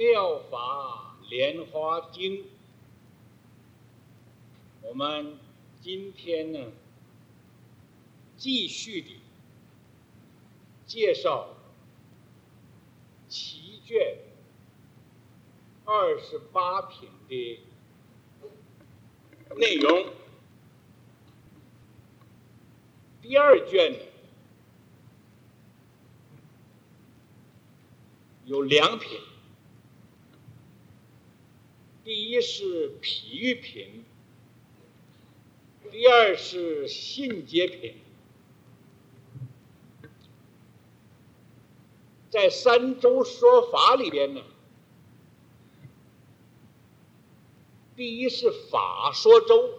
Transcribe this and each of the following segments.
妙法莲花经，我们今天呢继续的介绍其卷28品的内容。第二卷有2品，第一是譬喻品，第二是信解品。在三周说法里边呢，第一是法说周，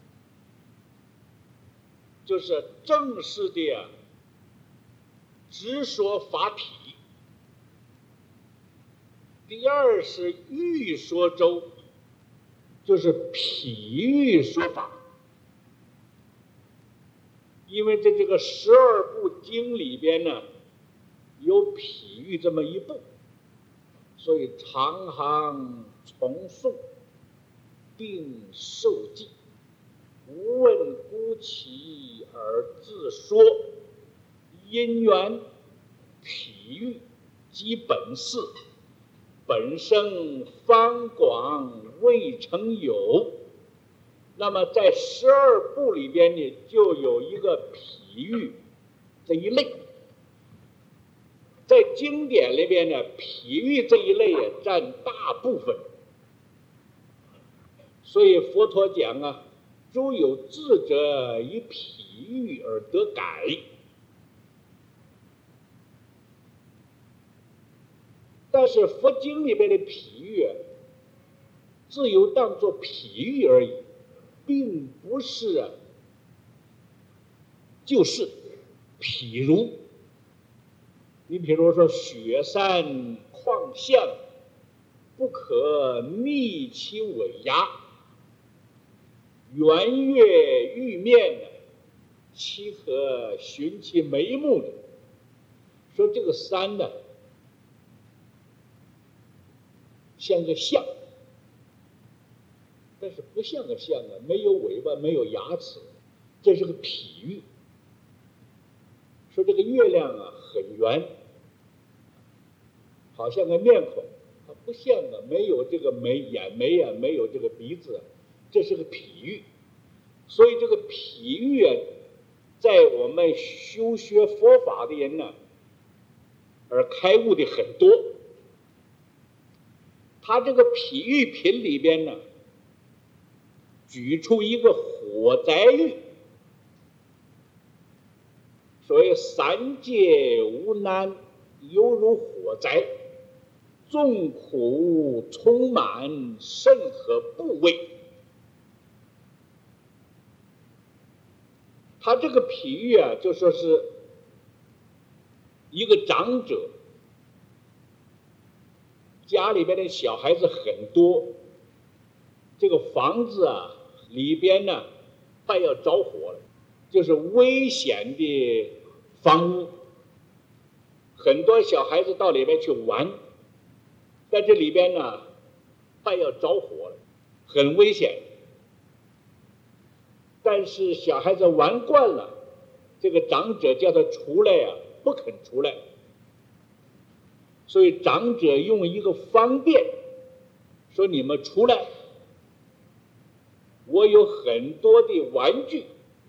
就是正式的直说法体。第二是喻说周，就是譬喻说法。因为在这个12部经里边呢，有譬喻这么一部，所以常行重诵，并受记，无问孤起而自说，因缘譬喻即本事，本生方广未曾有。那么在12部里边呢，就有一个譬喻这一类。在经典里边呢，譬喻这一类也占大部分。所以佛陀讲啊，诸有智者以譬喻而得改。但是佛经里边的譬喻只有当作譬喻而已，并不是就是譬如你比如说雪山旷象，不可觅其尾芽，圆月玉面，岂可寻其眉目呢？说这个山呢像个象，但是不像个象啊，没有尾巴，没有牙齿，这是个譬喻。说这个月亮啊很圆，好像个面孔，它不像啊，没有这个眼眉啊，没有这个鼻子啊，这是个譬喻。所以这个譬喻啊，在我们修学佛法的人呢，而开悟的很多。他这个譬喻品里边呢，举出一个火灾喻，所谓三界无难，犹如火灾，众苦充满，甚可怖畏。他这个譬喻啊，就说是一个长者，家里边的小孩子很多，这个房子啊里边呢快要着火了，就是危险的房屋，很多小孩子到里面去玩，在这里边呢快要着火了，很危险。但是小孩子玩惯了，这个长者叫他出来啊，不肯出来。所以长者用一个方便，说你们出来，我有很多的玩具，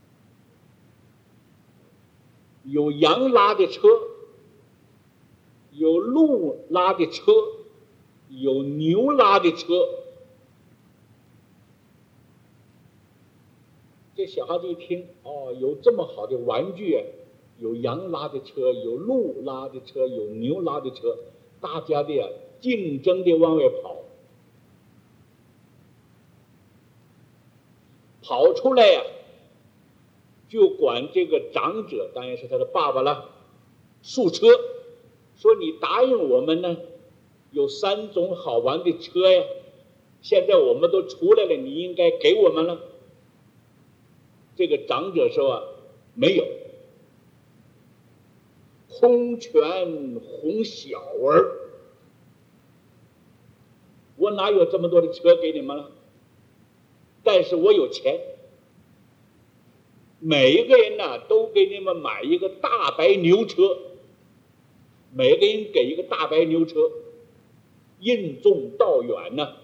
有羊拉的车，有鹿拉的车，有牛拉的车。这小孩子一听，哦，有这么好的玩具啊，有羊拉的车，有鹿拉的车，有牛拉的车，大家的竞争的往外跑，跑出来呀，就管这个长者，当然是他的爸爸了，束车，说你答应我们呢，有3种好玩的车呀，现在我们都出来了，你应该给我们了。这个长者说啊，没有，空拳哄小儿， 哪有这么多的车给你们了？但是我有钱，每一个人呢都给你们买一个大白牛车，每个人给一个大白牛车，任重道远呢。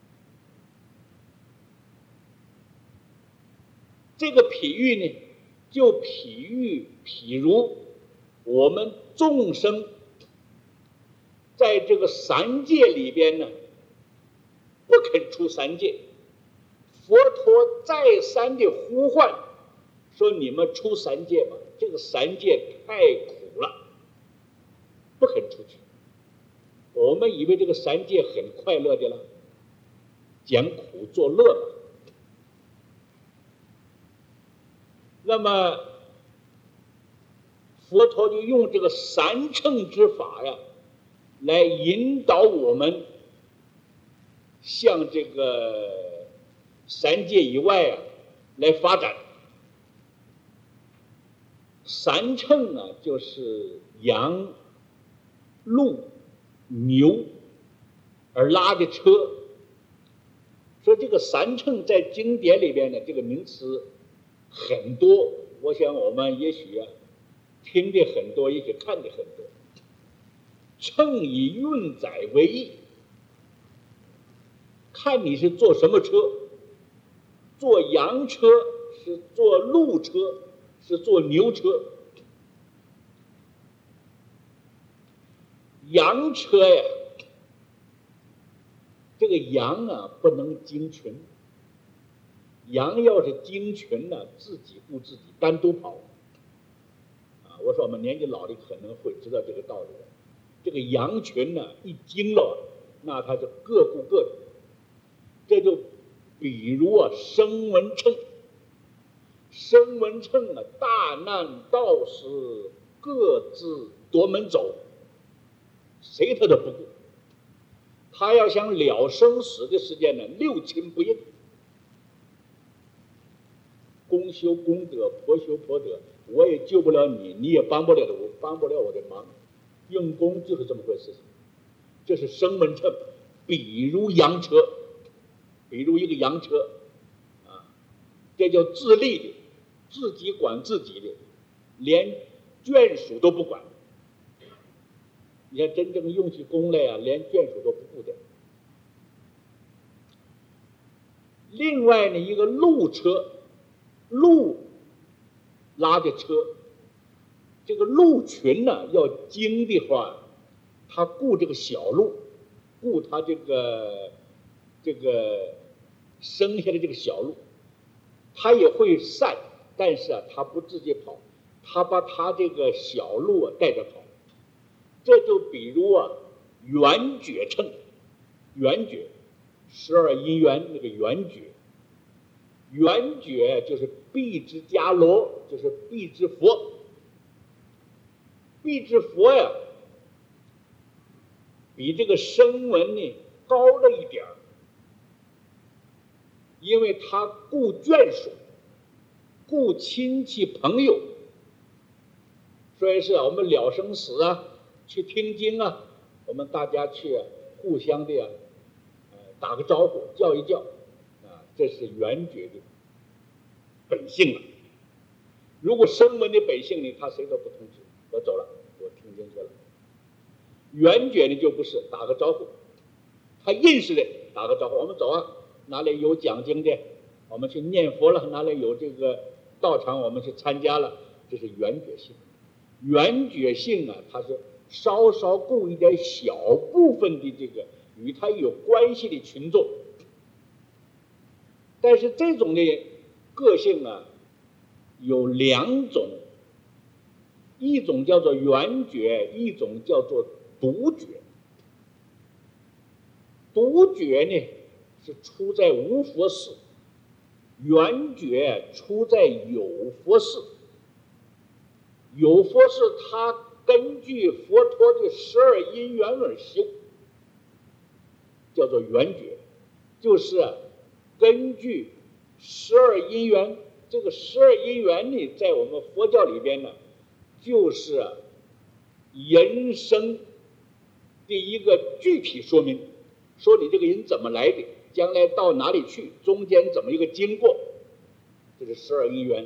这个比喻呢，就譬如我们众生在这个三界里边呢，不肯出三界，佛陀再三的呼唤，说你们出三界吧，这个三界太苦了，不肯出去。我们以为这个三界很快乐的了，讲苦作乐嘛。那么佛陀就用这个三乘之法呀，来引导我们向这个三界以外啊来发展。三乘啊，就是羊、鹿、牛而拉的车。说这个三乘在经典里边呢，这个名词很多，我想我们也许啊听的很多，也许看的很多。乘以运载为义，看你是坐什么车，坐羊车，是坐鹿车，是坐牛车。羊车呀，这个羊啊不能经群，羊要是经群呢，自己顾自己，单独跑。我说我们年纪老的可能会知道这个道理的。这个羊群呢，一经了，那它就各顾各的。这就比如啊，声闻乘，声闻乘啊，大难道时各自夺门走，谁他都不顾。他要想了生死的时间呢，六亲不应。公修公德，婆修婆德，我也救不了你，你也帮不了我，帮不了我的忙。用功就是这么回事情。这是声闻乘，比如羊车，比如一个羊车啊，这叫自立的，自己管自己的，连眷属都不管。你看真正用起功来啊，连眷属都不顾的。另外呢，一个鹿车，鹿拉的车，这个鹿群呢要经的话，他顾这个小鹿，顾他这个生下的这个小鹿，他也会散，但是啊，他不自己跑，他把他这个小鹿啊带着跑。这就比如啊，圆觉乘，圆觉，12因缘那个圆觉，圆觉就是辟支迦罗，就是辟支佛。辟支佛呀，比这个声闻呢高了一点儿，因为他顾眷属，顾亲戚朋友，所以是我们了生死啊，去听经啊，我们大家去互相的打个招呼，叫一叫啊，这是圆觉的本性了。如果声闻的本性呢，他谁都不通知，我走了，我听经去了。圆觉呢就不是，打个招呼，他认识的打个招呼，我们走啊，哪里有讲经的，我们去念佛了，哪里有这个道场，我们去参加了，这是圆觉性。圆觉性啊，它是稍稍顾一点小部分的这个与他有关系的群众，但是这种的个性啊有两种，一种叫做圆觉，一种叫做独觉。独觉呢是出在无佛世，圆觉出在有佛世。有佛世他根据佛陀的12因缘而修，叫做圆觉，就是根据12因缘。这个12因缘呢，在我们佛教里边呢，就是人生的一个具体说明。 说你这个人怎么来的，将来到哪里去，中间怎么一个经过，这是十二因缘。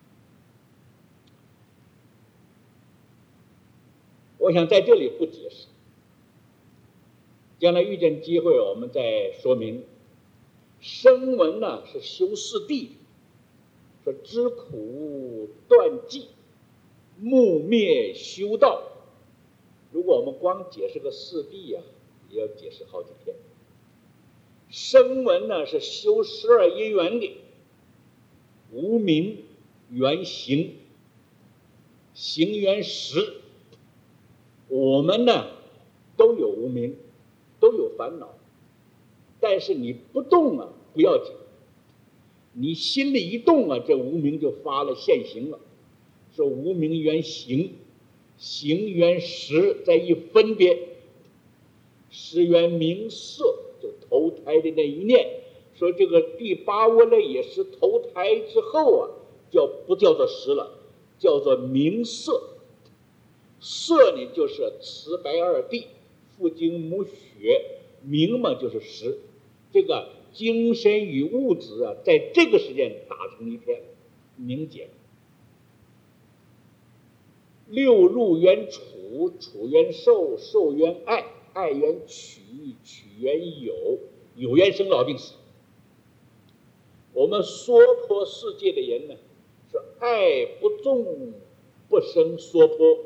我想在这里不解释，将来遇见机会我们再说明。声闻呢是修四谛，说知苦断际，木灭修道。如果我们光解释个四谛啊，也要解释好几天。声闻呢是修十二因缘的，无明缘行，行缘识。我们呢都有无明，都有烦恼，但是你不动啊不要紧，你心里一动啊，这无明就发了现行了。说无明缘行，行缘识，再一分别，识缘名色，就投胎的那一念。说这个第八窝类也是投胎之后啊，不叫做识了，叫做名色。色呢就是慈白二谛，父精母血，明嘛就是识。这个精神与物质啊，在这个时间打成一片，明解。六入缘处，处缘受，受缘爱，爱缘取，取缘有，有缘生老病死。我们娑婆世界的人呢，是爱不重不生娑婆，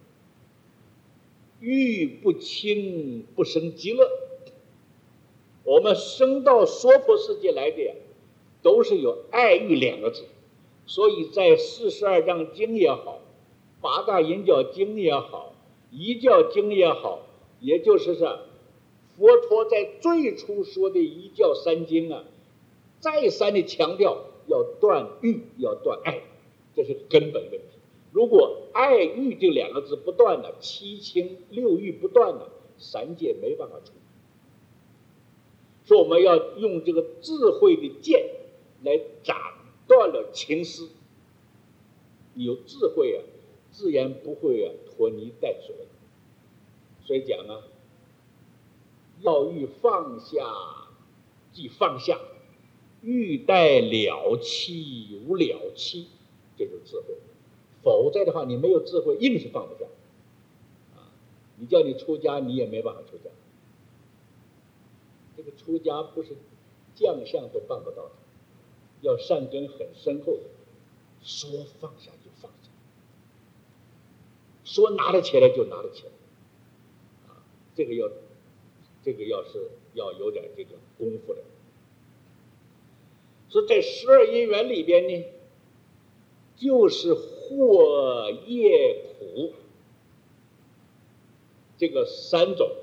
欲不轻不生极乐。我们生到娑婆世界来的呀，都是有爱欲两个字。所以在42章经也好，八大引教经也好，一教经也好，也就是说佛陀在最初说的一教三经啊，再三的强调要断欲，要断爱，这是根本问题。如果爱欲这两个字不断了，七情六欲不断了，三界没办法出。说我们要用这个智慧的剑来斩断了情丝。你有智慧啊，自然不会啊拖泥带水。所以讲啊，要欲放下即放下，欲待了期无了期，这就是智慧。否则的话，你没有智慧，硬是放不下。你叫你出家，你也没办法出家。这个出家不是将相都办不到的，要善根很深厚的。说放下就放下，说拿得起来就拿得起来。这个要是要有点这个功夫的。所以在12因缘里边呢，就是祸业苦这个三种。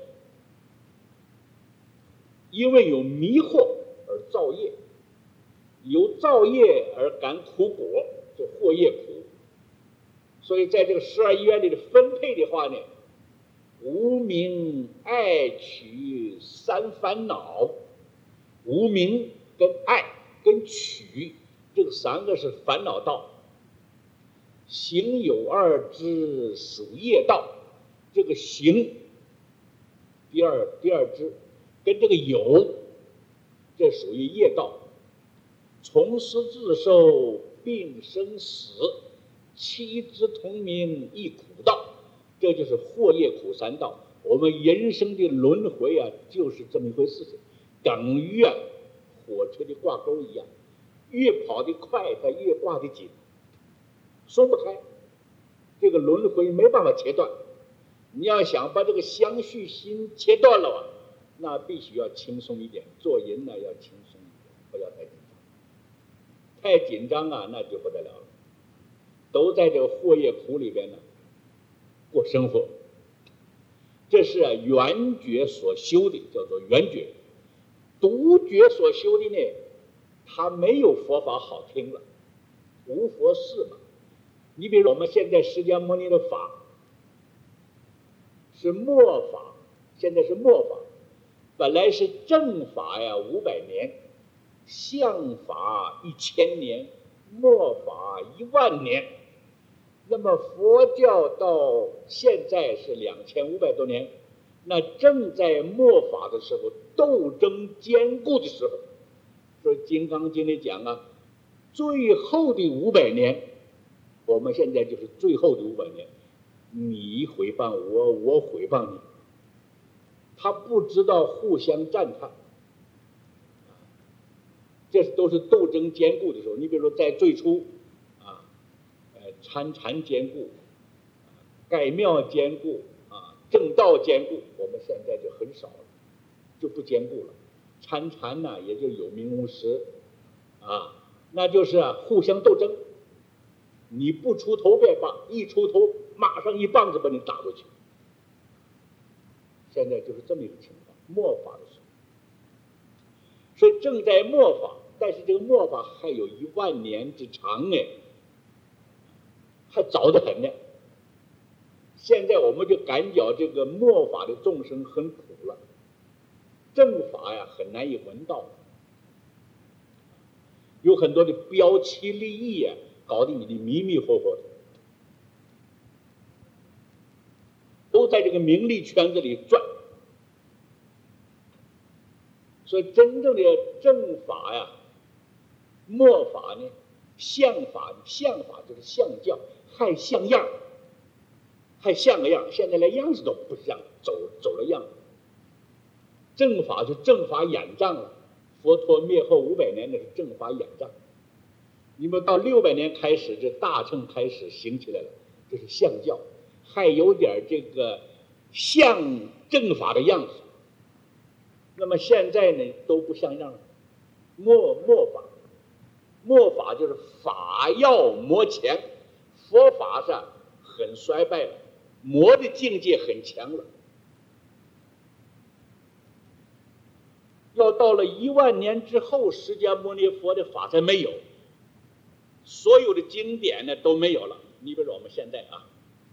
因为有迷惑而造业，有造业而感苦果，就祸业苦。所以在这个12因缘里的分配的话呢，无明爱取三烦恼，无明跟爱跟取这个三个是烦恼道，行有二支属业道。这个行第二支跟这个有，这属于业道。从师自受病生死，七支同名一苦道，这就是祸业苦三道。我们人生的轮回啊，就是这么一回事情，等于啊火车的挂钩一样，越跑得快，它越挂得紧，松不开。这个轮回没办法切断。你要想把这个相续心切断了啊，那必须要轻松一点，做人呢要轻松一点，不要太紧张。太紧张啊，那就不得了了。都在这个祸业苦里边呢过生活。这是缘觉所修的，叫做缘觉。独觉所修的呢，它没有佛法好听了，无佛事嘛。你比如我们现在释迦牟尼的法是末法，现在是末法，本来是正法呀500年，相法1000年，末法10000年。那么佛教到现在是2500多年， 那正在末法的时候，斗争坚固的时候，说《金刚经》里讲啊，最后的500年，我们现在就是最后的500年，你诽谤我，我诽谤你，他不知道互相赞叹，这都是斗争坚固的时候。你比如说在最初啊，参禅坚固，盖庙坚固啊，正道坚固，我们现在就很少了，就不坚固了。参禅呢，也就有名无实啊，那就是互相斗争。你不出头便罢，一出头马上一棒子把你打过去。现在就是这么一个情况，末法的时候，所以正在末法，但是这个末法还有10000年之长哎，还早得很呢。现在我们就感觉这个末法的众生很苦了，正法呀很难以闻到，有很多的标奇立异呀，搞得你的迷迷糊糊的，都在这个名利圈子里转。所以真正的正法呀，末法呢，相法就是相教，还像样，还像个样，现在连样子都不像，走了样。正法就正法眼障了，佛陀灭后500年，那是正法眼障。你们到600年开始，这大乘开始行起来了，这是相教，还有点这个像正法的样子。那么现在呢，都不像样了。末法就是法要魔强，佛法上很衰败了，魔的境界很强了。要到了10000年之后，释迦牟尼佛的法才没有，所有的经典呢都没有了。你比如说我们现在啊，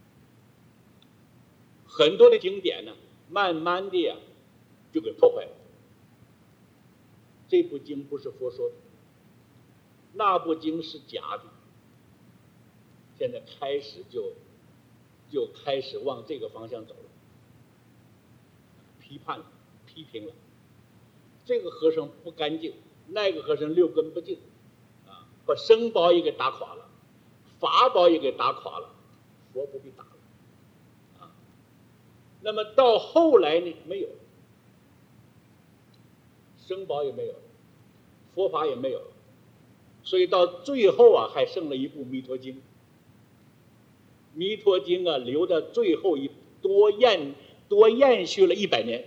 很多的经典呢，慢慢的就给破坏了。这部经不是佛说的，那部经是假的。现在开始就开始往这个方向走了，批判了，批评了。这个和尚不干净，那个和尚6根不净，啊，把僧宝也给打垮了，法宝也给打垮了，佛不必打了，啊。那么到后来呢，没有了，僧宝也没有了，佛法也没有了，所以到最后啊，还剩了一部《弥陀经》。《弥陀经》啊，留到最后多延续了100年。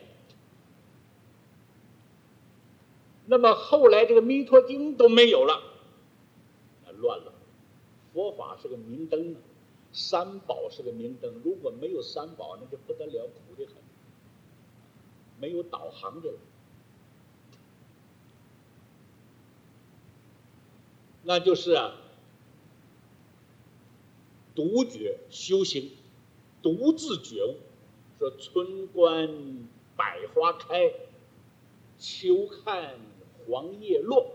那么后来这个《弥陀经》都没有了，乱了。佛法是个明灯，三宝是个明灯，如果没有三宝，那就不得了，苦得很，没有导航的了。那就是独觉修行，独自觉悟。说春观百花开，秋看黄叶落，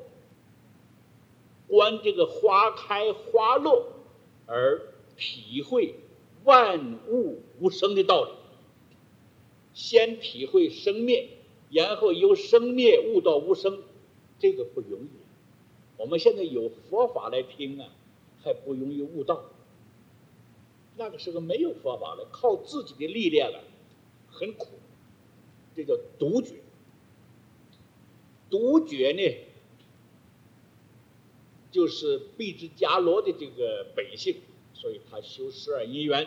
观这个花开花落，而体会万物无生的道理。先体会生灭，然后由生灭悟到无生，这个不容易。我们现在有佛法来听还不容易悟道。那个时候没有佛法了，靠自己的力量很苦，这叫独觉。独觉呢，就是毕支伽罗的这个本性，所以他修12因缘。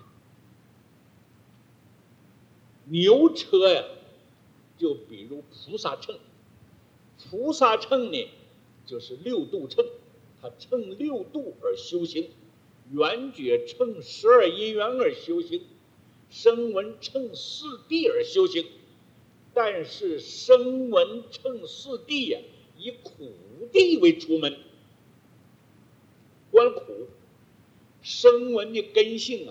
牛车就比如菩萨乘，菩萨乘呢就是6度乘，他乘6度而修行。缘觉乘12因缘而修行，声闻乘4谛而修行。但是声闻乘4谛以苦谛为出门，观苦。声闻的根性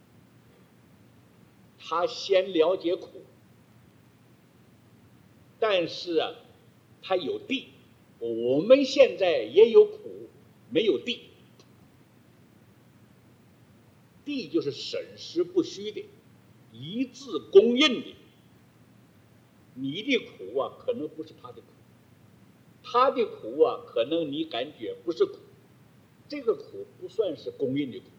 他先了解苦，但是他有谛。我们现在也有苦，没有谛。谛就是审实不虚的，一字公印的， 你的苦啊，可能不是他的苦，他的苦啊，可能你感觉不是苦，这个苦不算是公认的苦。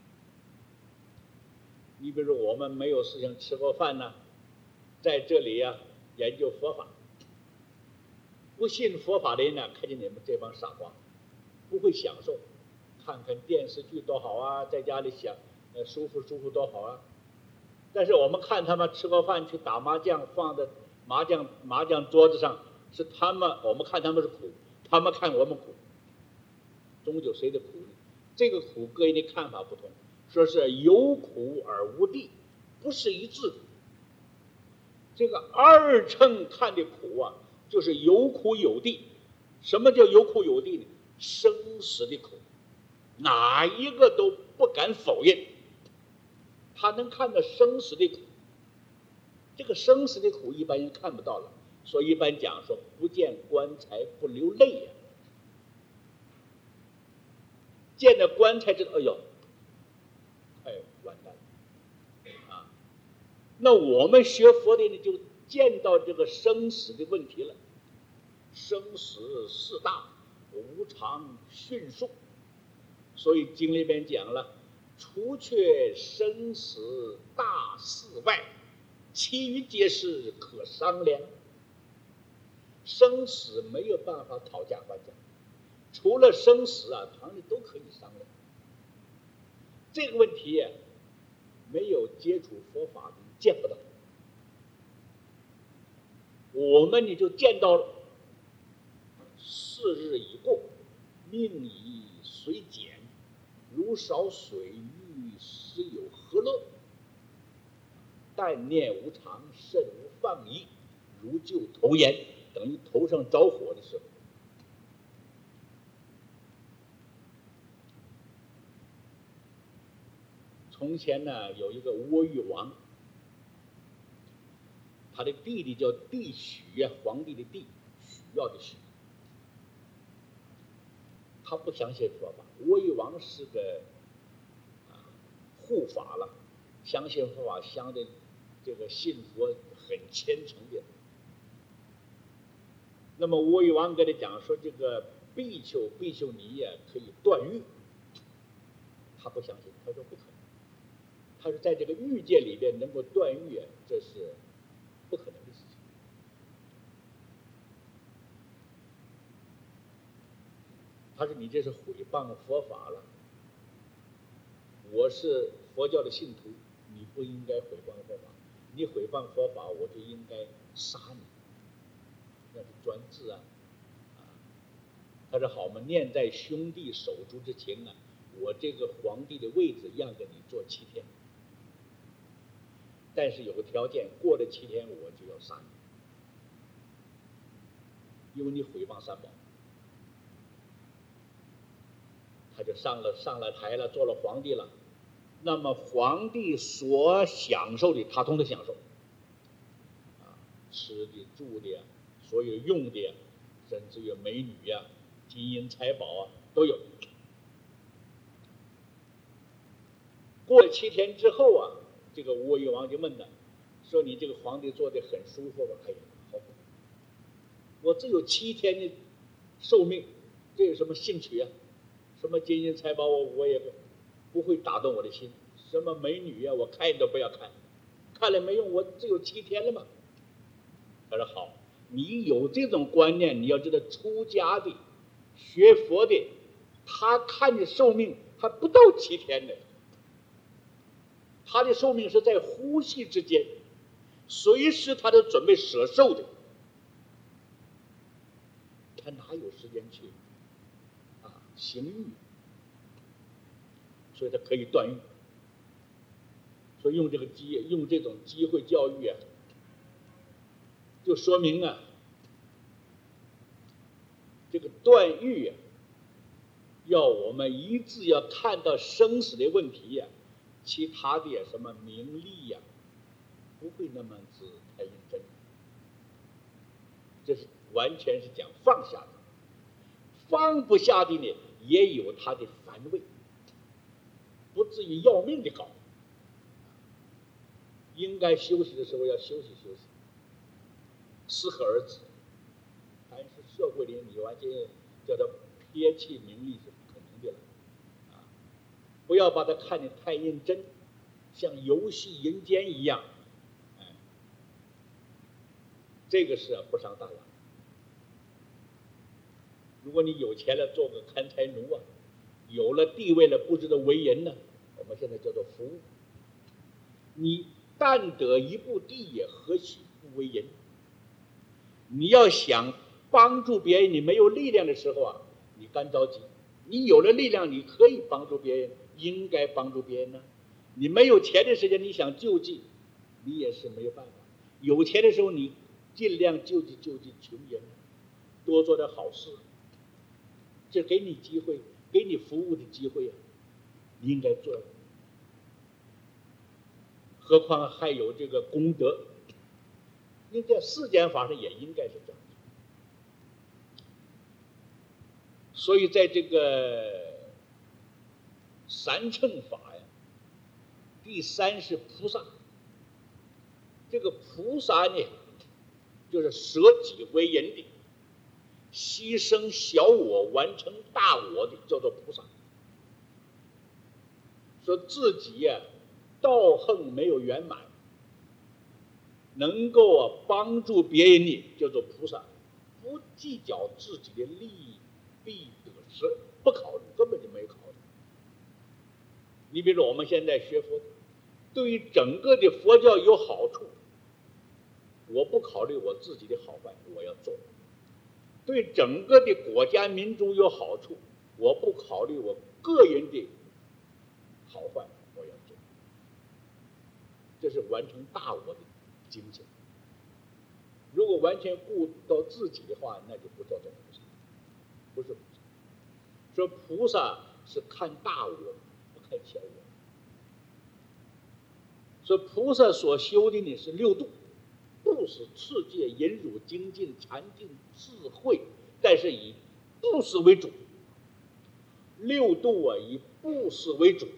你比如我们没有事情吃过饭呢，在这里呀研究佛法，不信佛法的人呢，看见你们这帮傻瓜，不会享受，看看电视剧多好啊，在家里想舒服舒服多好啊。但是我们看他们吃过饭去打麻将，放在麻将桌子上，是他们，我们看他们是苦，他们看我们苦，终究谁的苦呢？这个苦个人的看法不同，说是有苦而无地，不是一致的。这个二乘看的苦啊，就是有苦有地。什么叫有苦有地呢？生死的苦，哪一个都不敢否认。他能看到生死的苦，这个生死的苦一般人看不到了，所以一般讲说不见棺材不流泪呀。见到棺材知道，哎呦，哎，完蛋了啊！那我们学佛的呢，就见到这个生死的问题了。生死事大，无常迅速，所以经里边讲了，除却生死大事外，其余皆是可商量。生死没有办法讨价还价，除了生死啊，旁的都可以商量。这个问题啊，没有接触佛法的见不到。我们你就见到了，4日已过，命已随减，如少水域，实有何乐？但念无常，甚无放逸，如就头烟，等于头上着火的时候。从前呢，有一个倭豫王，他的弟弟叫帝许啊，皇帝的帝，许要的许。他不相信佛法，倭豫王是个护法了，相信佛法，相对这个信佛很虔诚的。那么倭豫王跟他讲说，这个比丘尼呀可以断欲，他不相信，他说不可能。他说在这个欲界里边能够断欲啊，这是不可能的事情。他说你这是毁谤佛法了，我是佛教的信徒，你不应该毁谤佛法，你毁谤佛法，我就应该杀你，那是专制啊！他说好嘛，念在兄弟手足之情啊，我这个皇帝的位置让给你做7天，但是有个条件，过了7天我就要杀你，因为你毁谤三宝。他就上了台了，做了皇帝了。那么皇帝所享受的，他通通享受，吃的、住的，所有用的，甚至于美女呀、金银财宝啊都有。过了7天之后啊，这个倭豫王就问他，说你这个皇帝做的很舒服吧？哎呀，好，我只有7天的寿命，这有什么兴趣啊？什么金银财宝我也不会打动我的心，什么美女啊我看都不要看，看了没用，我只有7天了嘛。他说好，你有这种观念，你要知道出家的学佛的，他看的寿命还不到7天呢，他的寿命是在呼吸之间，随时他都准备舍寿的，他哪有时间去行欲？所以他可以断欲。所以用这种机会教育啊，就说明啊，这个断欲啊，要我们一致要看到生死的问题呀，其他的什么名利呀，不会那么子太认真。这是完全是讲放下的，放不下的呢，也有他的烦味，不至于要命的搞。应该休息的时候要休息休息， 适可而止。但是社会里你完全叫做撇弃名利是不可能的了啊！不要把它看得太认真，像游戏人间一样，这个是不上大雅。如果你有钱了，做个看财奴啊，有了地位了，不知道为人呢，我们现在叫做服务。你但得一步地也，何许不为人？你要想帮助别人，你没有力量的时候啊，你干着急；你有了力量，你可以帮助别人，应该帮助别人呢。你没有钱的时间，你想救济，你也是没有办法。有钱的时候，你尽量救济穷人，多做点好事，这给你机会，给你服务的机会啊，你应该做。何况还有这个功德，你在世间法上也应该是这样。所以在这个三乘法呀，第三是菩萨。这个菩萨呢，就是舍己为人的，牺牲小我完成大我的，叫做菩萨。说自己呀，道行没有圆满，能够帮助别人的，叫做菩萨。不计较自己的利弊得失，不考虑，根本就没有考虑。你比如说我们现在学佛，对于整个的佛教有好处，我不考虑我自己的好坏，我要做；对整个的国家民族有好处，我不考虑我个人的好坏，我要做。这是完成大我的精神。如果完全顾到自己的话，那就不叫做菩萨，不是菩萨。说菩萨是看大我，不看小我。说菩萨所修的呢是六度，布施、持戒、忍辱、精进、禅定、智慧，但是以布施为主。六度啊，以布施为主。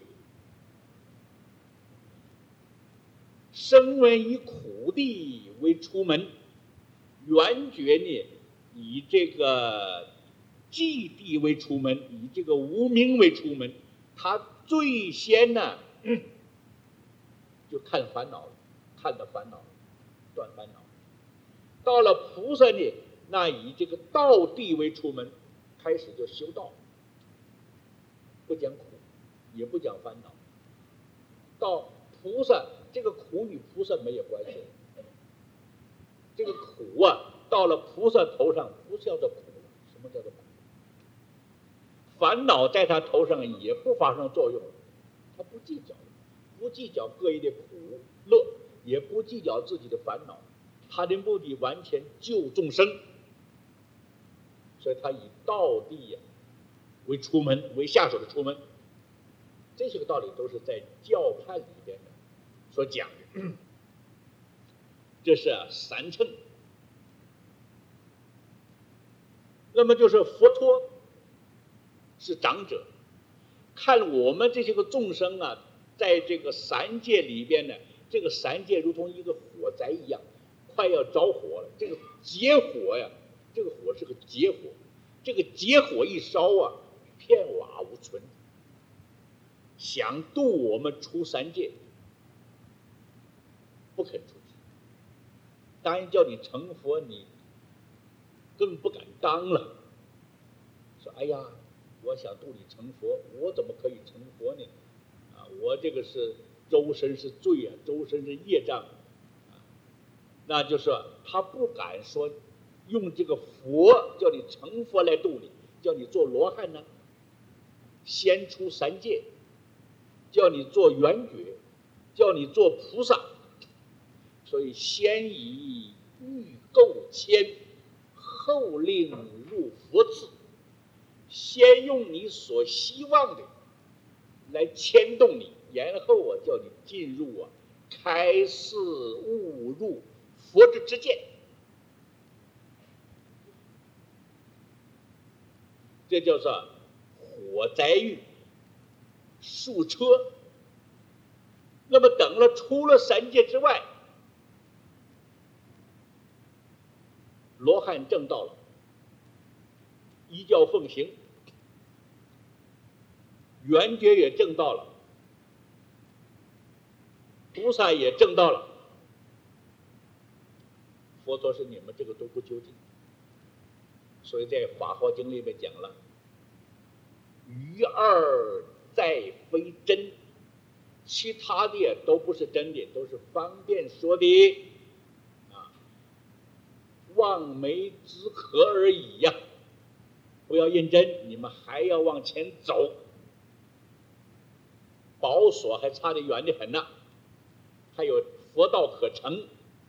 声闻以苦地为出门，缘觉呢以这个寂地为出门，以这个无明为出门。他最先呢，就看烦恼了，看到烦恼，断烦恼。到了菩萨呢，那以这个道地为出门，开始就修道，不讲苦，也不讲烦恼。到菩萨，这个苦与菩萨没有关系。这个苦啊，到了菩萨头上不叫做苦，什么叫做苦？烦恼在他头上也不发生作用，他不计较，不计较个人的苦乐，也不计较自己的烦恼，他的目的完全救众生，所以他以道地为出门，为下手的出门。这些个道理都是在教派里边的所讲的。这是三乘。那么就是佛陀是长者，看我们这些个众生啊，在这个三界里边呢，这个三界如同一个火灾一样，快要着火了。这个结火呀，这个火是个结火，这个结火一烧啊，片瓦无存。想渡我们出三界，不肯出去。当然叫你成佛，你更不敢当了。说哎呀，我想渡你成佛，我怎么可以成佛呢？我这个是周身是罪啊，周身是业障那就是他不敢说用这个佛叫你成佛来渡你，叫你做罗汉呢，先出三界，叫你做圆觉，叫你做菩萨。所以先以欲垢牵，后令入佛智。先用你所希望的来牵动你，然后我叫你进入开示悟入佛之见。这叫做火灾运速车。那么等了出了三界之外， 罗汉证到了，依教奉行，圆觉也证到了，菩萨也证到了。佛陀说你们这个都不究竟，所以在《法华经》里面讲了，于二再非真，其他的都不是真的，都是方便说的啊，望梅止渴而已呀，不要认真，你们还要往前走，宝所还差得远得很呢，还有佛道可成。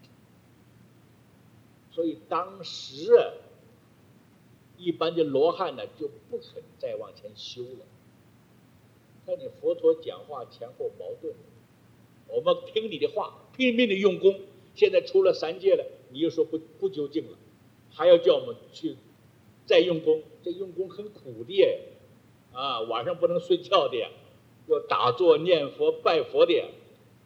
所以当时一般的罗汉呢就不肯再往前修了。看你佛陀讲话前后矛盾，我们听你的话，拼命的用功，现在出了三界了，你又说不究竟了，还要叫我们去再用功，这用功很苦的耶，啊，晚上不能睡觉的呀，要打坐念佛拜佛的呀。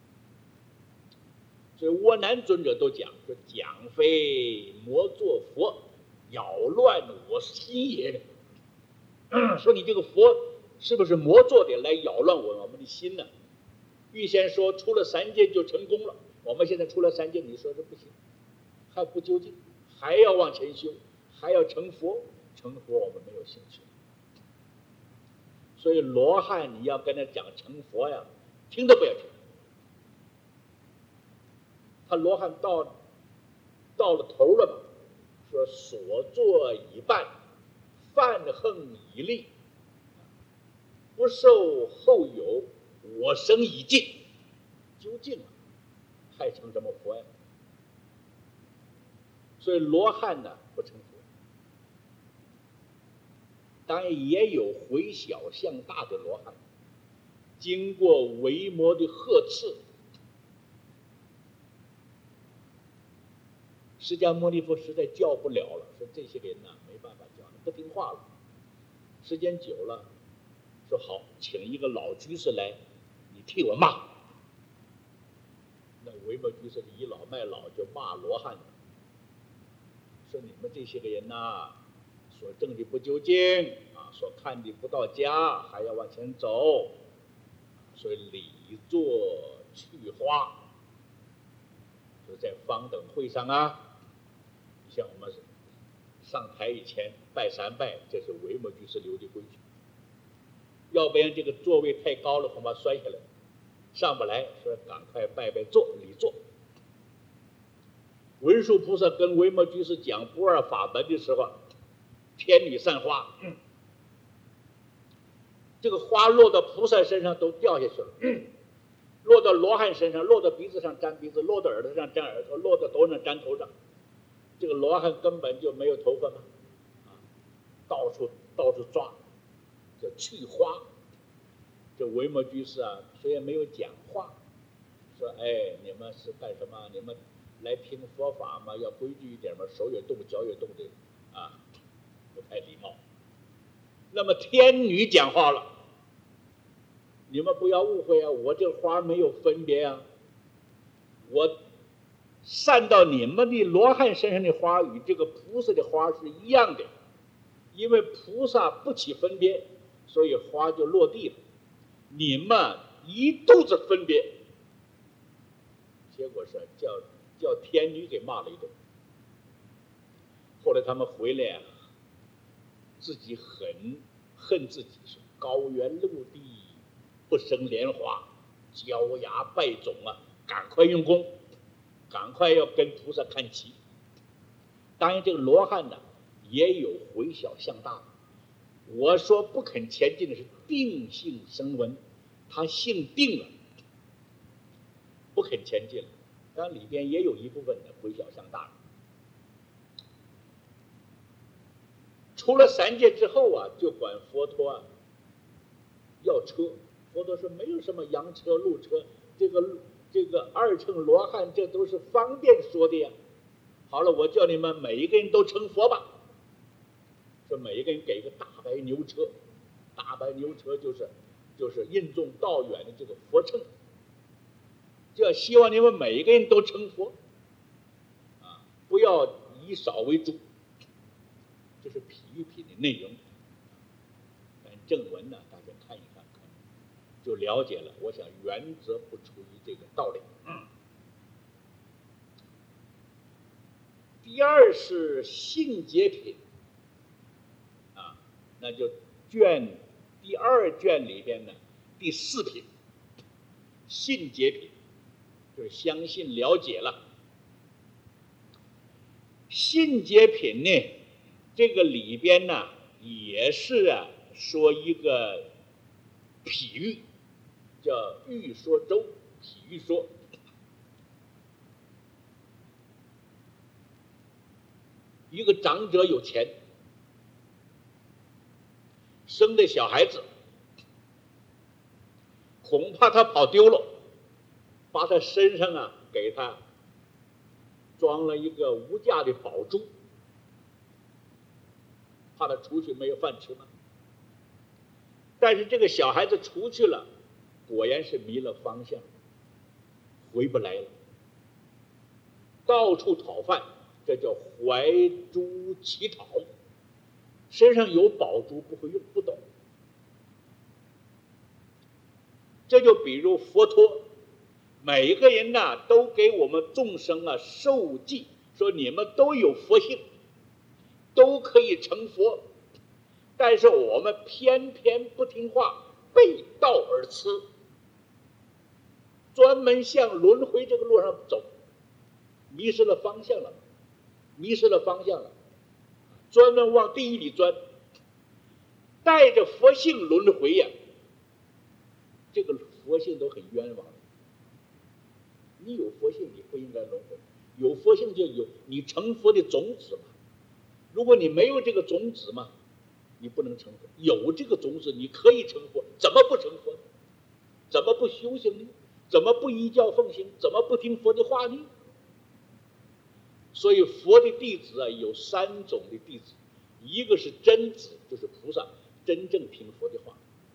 所以窝难尊者都讲，说讲非魔作佛，扰乱我心也。说你这个佛是不是魔做的来扰乱我们的心呢？预先说出了三界就成功了，我们现在出了三界，你说这不行，还不究竟，还要往前修，还要成佛，成佛我们没有兴趣。所以罗汉你要跟他讲成佛呀，听都不要听。他罗汉到了头了嘛，说所作已办，犯横已立，不受后有，我生已尽，究竟了，还成什么佛呀？所以罗汉呢不成佛，当然也有回小向大的罗汉，经过维摩的呵斥，释迦牟尼佛实在教不了了，说这些人呢没办法教，不听话了。时间久了，说好，请一个老居士来，你替我骂。那维摩居士倚老卖老，就骂罗汉，说你们这些个人呐，所证的不究竟啊，所看的不到家，还要往前走，所以礼坐去花。所以在方等会上啊。像我们上台以前拜三拜，这是维摩居士留的规矩，要不然这个座位太高了，恐怕摔下来，上不来，说赶快拜拜坐礼坐。文殊菩萨跟维摩居士讲不二法门的时候，天女散花，这个花落到菩萨身上都掉下去了，落到罗汉身上，落到鼻子上沾鼻子，落到耳朵上沾耳朵，落到头上沾头上。这个罗汉根本就没有头发嘛，到处抓，叫去花。这维摩居士啊，虽然没有讲话，说哎，你们是干什么？你们来听佛法嘛，要规矩一点嘛，手也动，脚也动的啊，不太礼貌。那么天女讲话了，你们不要误会啊，我这花没有分别啊，我散到你们的罗汉身上的花与这个菩萨的花是一样的，因为菩萨不起分别，所以花就落地了。你们一肚子分别，结果是叫天女给骂了一顿。后来他们回来啊，自己很恨自己，是高原陆地不生莲花，焦芽败种啊，赶快用功。赶快要跟菩萨看齐。当然这个罗汉呢也有回小向大，我说不肯前进的是定性声闻，他性定了，不肯前进了。当然里边也有一部分的回小向大。出了三界之后啊，就管佛陀啊要车。佛陀说没有什么洋车路车，这个二乘罗汉，这都是方便说的呀。好了，我叫你们每一个人都成佛吧。说每一个人给一个大白牛车，大白牛车就是任重道远的这个佛乘，就要希望你们每一个人都成佛啊，不要以少为主，这是譬喻品的内容。但正文呢，大家看一看，就了解了。我想原则不出于这个道理。第二是信解品，那就第二卷里边呢第4品，信解品，就是相信了解了。信解品呢，这个里边呢也是说一个譬喻，叫喻说周，譬喻说。一个长者有钱，生的小孩子，恐怕他跑丢了，把他身上给他装了一个无价的宝珠，怕他出去没有饭吃吗？但是这个小孩子出去了，果然是迷了方向，回不来了，到处讨饭，这叫怀珠乞讨。身上有宝珠不会用，不懂。这就比如佛陀，每一个人都给我们众生受记，说你们都有佛性，都可以成佛，但是我们偏偏不听话，背道而驰，专门向轮回这个路上走，迷失了方向了，专门往地狱里钻，带着佛性轮回这个佛性都很冤枉。你有佛性，你不应该轮回。有佛性就有你成佛的种子嘛。如果你没有这个种子嘛，你不能成佛。有这个种子，你可以成佛，怎么不成佛？怎么不修行呢？怎么不依教奉行？怎么不听佛的话呢？所以佛的弟子有3种的弟子，一个是真子，就是菩萨，真正听佛的话；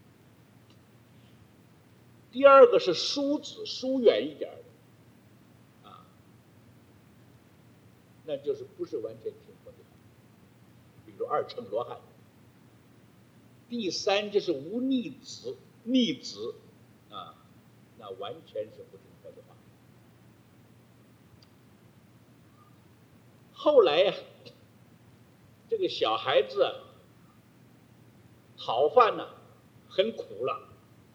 第二个是疏子，疏远一点的，那就是不是完全听佛的话，比如2乘罗汉；第3就是无逆子，那完全是不听佛的话。后来这个小孩子讨饭很苦了，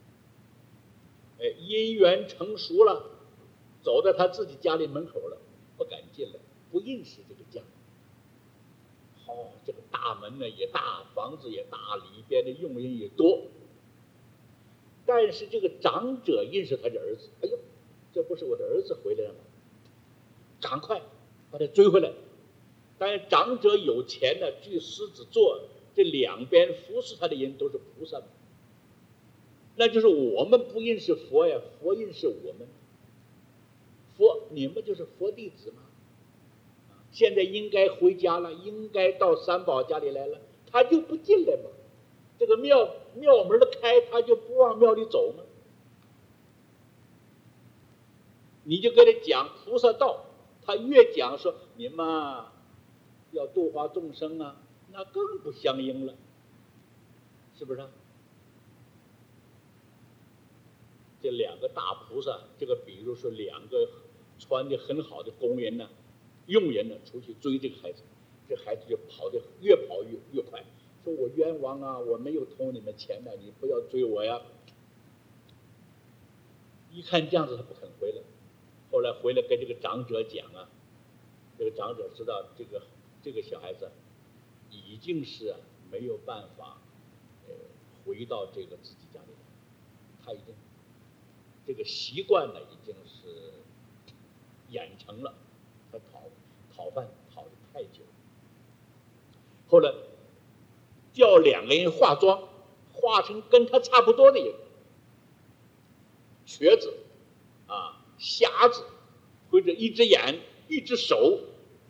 因缘成熟了，走到他自己家里门口了，不敢进来，不认识这个家。这个大门也大，房子也大，里边的佣人也多。但是这个长者认识他的儿子，哎呦，这不是我的儿子回来了吗？赶快把他追回来。但是长者有钱据狮子座，这两边服侍他的人都是菩萨，那就是我们不认识佛呀，佛认识我们。佛，你们就是佛弟子吗？现在应该回家了，应该到三宝家里来了，他就不进来嘛。这个庙门的开，他就不往庙里走吗？你就跟他讲菩萨道，他越讲说你们要度化众生那更不相应了，是不是？这两个大菩萨，这个比如说两个穿的很好的工人佣人出去追这个孩子，这孩子就跑得越跑越快，说我冤枉我没有偷你们钱你不要追我呀。一看这样子他不肯回来，后来回来跟这个长者讲这个长者知道这个小孩子已经是没有办法回到这个自己家里来，他已经这个习惯已经是养成了，他讨饭讨得太久。后来叫两个人化妆，化成跟他差不多的人，瘸子瞎子，或者一只眼一只手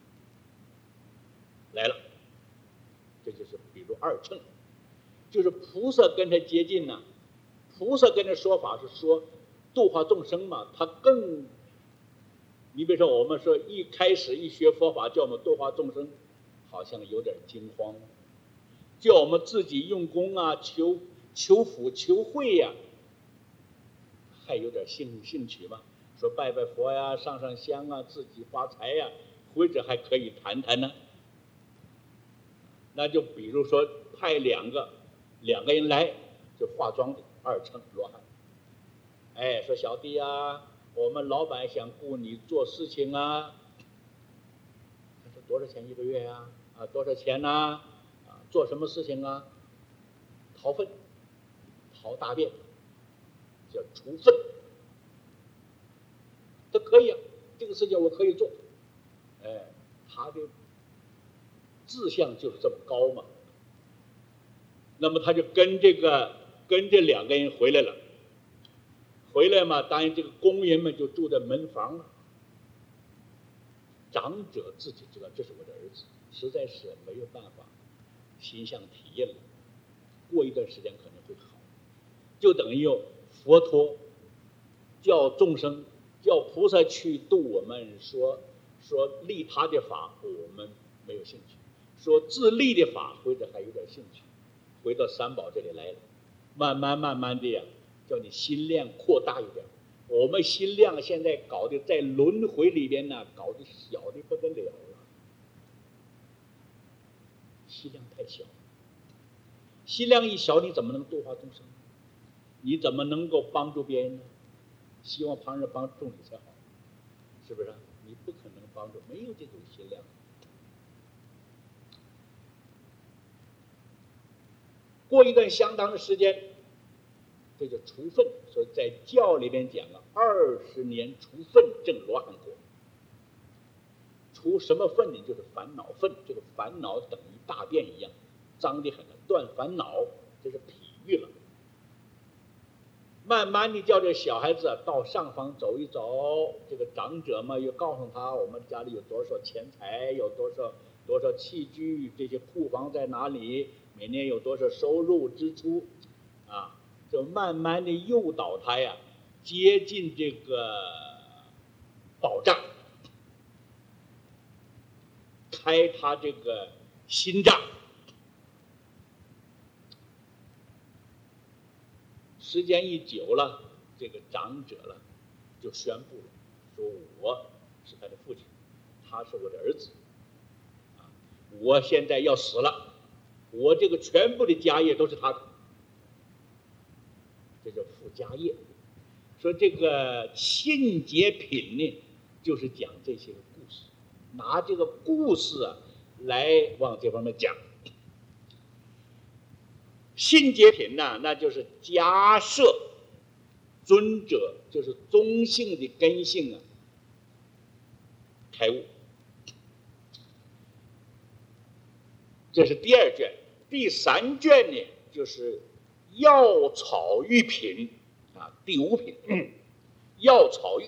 来了，这就是比如2乘，就是菩萨跟他接近菩萨跟他说法是说度化众生嘛，他更你比如说，我们说一开始一学佛法，叫我们度化众生，好像有点惊慌，叫我们自己用功啊，求福求慧呀，还有点兴趣吗？说拜拜佛呀，上香啊，自己发财呀，或者还可以谈谈呢。那就比如说派两个人来，就化妆的二乘罗汉，说小弟啊，我们老板想雇你做事情啊。他说多少钱一个月呀？多少钱呢？做什么事情啊？掏粪，掏大便，叫除粪。都可以啊，这个事情我可以做。他的志向就是这么高嘛。那么他就跟这两个人回来了。回来嘛，当然这个工人们就住在门房了。长者自己知道这是我的儿子，实在是没有办法，心向体验了。过一段时间可能会好，就等于佛陀叫众生。叫菩萨去度我们，说利他的法，我们没有兴趣；说自利的法，或者还有点兴趣。回到三宝这里来了，慢慢的呀，叫你心量扩大一点。我们心量现在搞得在轮回里边呢，搞得小的不得了了，心量太小。心量一小，你怎么能度化众生？你怎么能够帮助别人呢？希望旁人帮助你才好，是不是？你不可能帮助，没有这种心量。过一段相当的时间，这就除粪。所以在教里边讲了，20年除粪证罗汉果。除什么粪呢？就是烦恼粪。这个烦恼等于大便一样，脏得很，断烦恼，这是比喻了。慢慢的叫这小孩子到上房走一走，这个长者嘛又告诉他，我们家里有多少钱财，有多少器具，这些库房在哪里，每年有多少收入支出，就慢慢的诱导他呀，接近这个宝藏，开他这个心脏。时间一久了，这个长者了就宣布了，说我是他的父亲，他是我的儿子，我现在要死了，我这个全部的家业都是他的，这叫附家业。说这个信解品呢，就是讲这些个故事，拿这个故事来往这方面讲。信解品呢，那就是假设尊者就是宗性的根性开悟。这是第2卷。第3卷呢，就是药草喻品第5品，药草喻。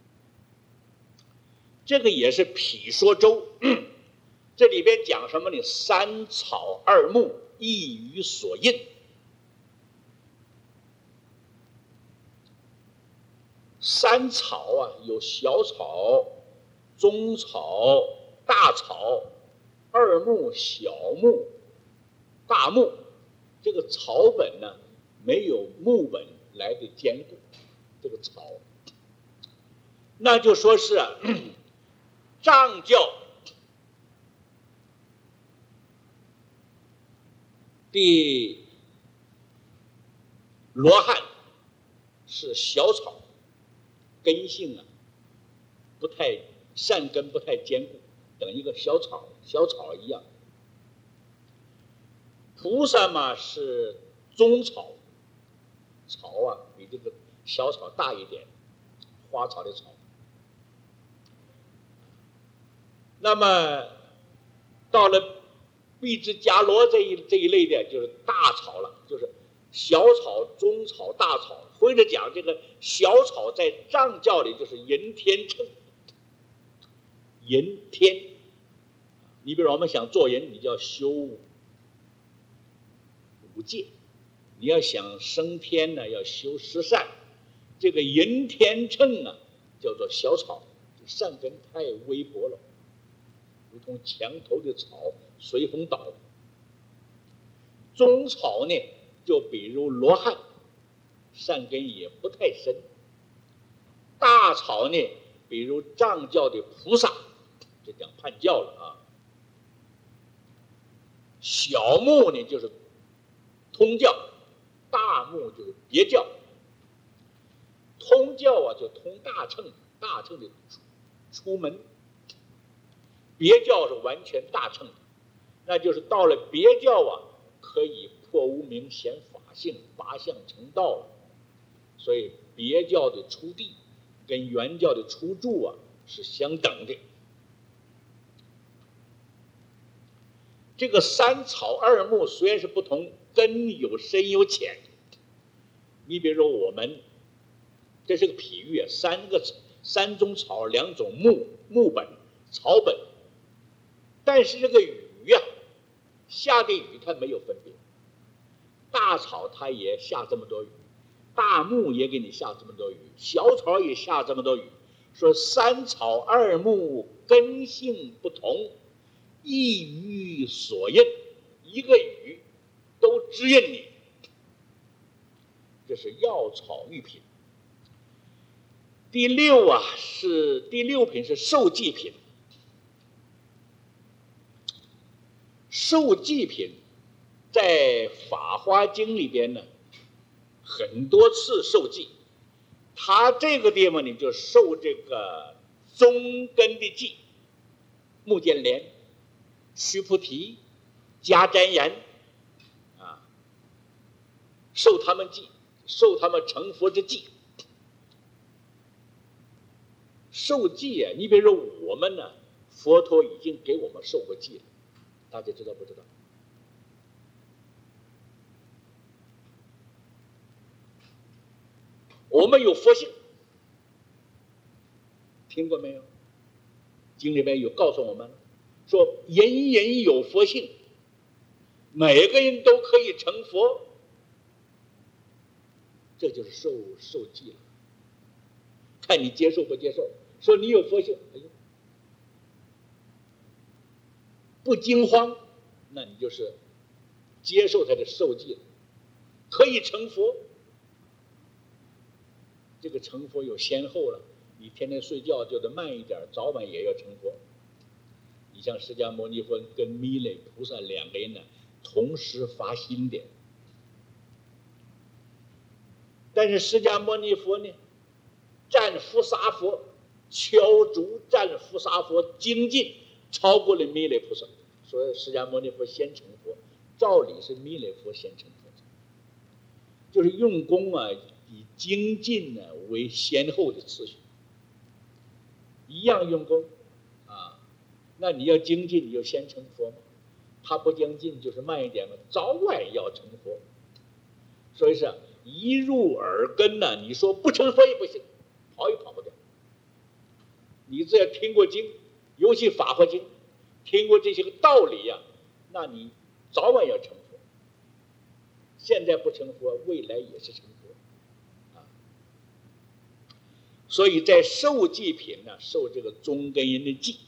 这个也是毗说周。这里边讲什么呢？3草2木，一语所应。3草有小草、中草、大草，2木、小木、大木。这个草本呢，没有木本来的坚固。这个草，那就说是藏教的罗汉是小草，根性不太善根，不太坚固，等一个小草一样。菩萨嘛是中草，草比这个小草大一点，花草的草。那么到了毕支伽罗这一类的，就是大草了，就是小草、中草、大草，或者讲这个小草在藏教里就是人天乘。人天，你比如我们想做人，你就要修5戒；你要想升天呢，要修10善。这个人天乘叫做小草， 善根太微薄了，如同墙头的草随风倒。中草呢，就比如罗汉，善根也不太深。大草呢，比如藏教的菩萨，这讲叛教了啊。小木呢，就是通教，大木就是别教。通教啊，就通大乘，大乘的出门；别教是完全大乘的，那就是到了别教啊，可以破无明显法性，八相成道了。所以别教的出地跟原教的出住啊是相等的。这个三草二木虽然是不同，根有深有浅。你比如说我们，这是个比喻啊，三种草，两种木本草本，但是这个雨啊，下的雨它没有分别。大草它也下这么多雨，大木也给你下这么多雨，小草也下这么多雨。说三草二木根性不同，一雨所应，一个雨都指引你。这是药草喻品。第六品是受记品。受记品在《法华经》里边呢，很多次受记。他这个地方呢，就受这个中根的记，目犍连、须菩提、迦旃延啊，受他们记，受他们成佛之记。受记啊，你比如说我们呢，佛陀已经给我们受过记了，大家知道不知道？我们有佛性，听过没有？经里面有告诉我们说，人人有佛性，每个人都可以成佛，这就是受记了。看你接受不接受。说你有佛性，哎呦，不惊慌，那你就是接受他的受记了，可以成佛。这个成佛有先后了，你天天睡觉就得慢一点，早晚也要成佛。你像释迦牟尼佛跟弥勒菩萨两个人呢，同时发心的。但是释迦牟尼佛呢，战菩萨佛，敲竹战菩萨佛精进超过了弥勒菩萨，所以释迦牟尼佛先成佛，照理是弥勒佛先成佛，就是用功啊，以精进呢为先后的次序，一样用功啊。那你要精进，你就先成佛吗？他不精进就是慢一点嘛，早晚要成佛。所以是一入耳根呢，你说不成佛也不行，跑也跑不掉。你只要听过经，尤其《法华经》，听过这些个道理呀，那你早晚要成佛。现在不成佛，未来也是成佛啊。所以在受记品呢，受这个中根人的记。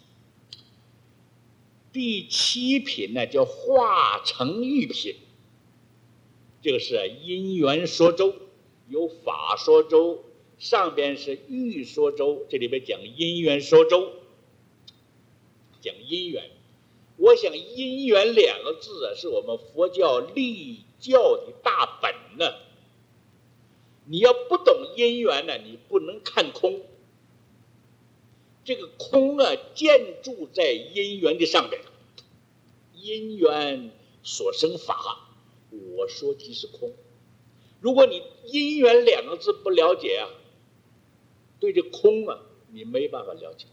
第七品呢叫化成喻品，这个是因缘说周，有法说周，上边是喻说周，这里边讲因缘说周，讲因缘。我想因缘两个字啊，是我们佛教立教的大本呢。你要不懂因缘呢，你不能看空。这个空啊，建筑在因缘的上边。因缘所生法，我说即是空。如果你因缘两个字不了解啊，对这空啊，你没办法了解。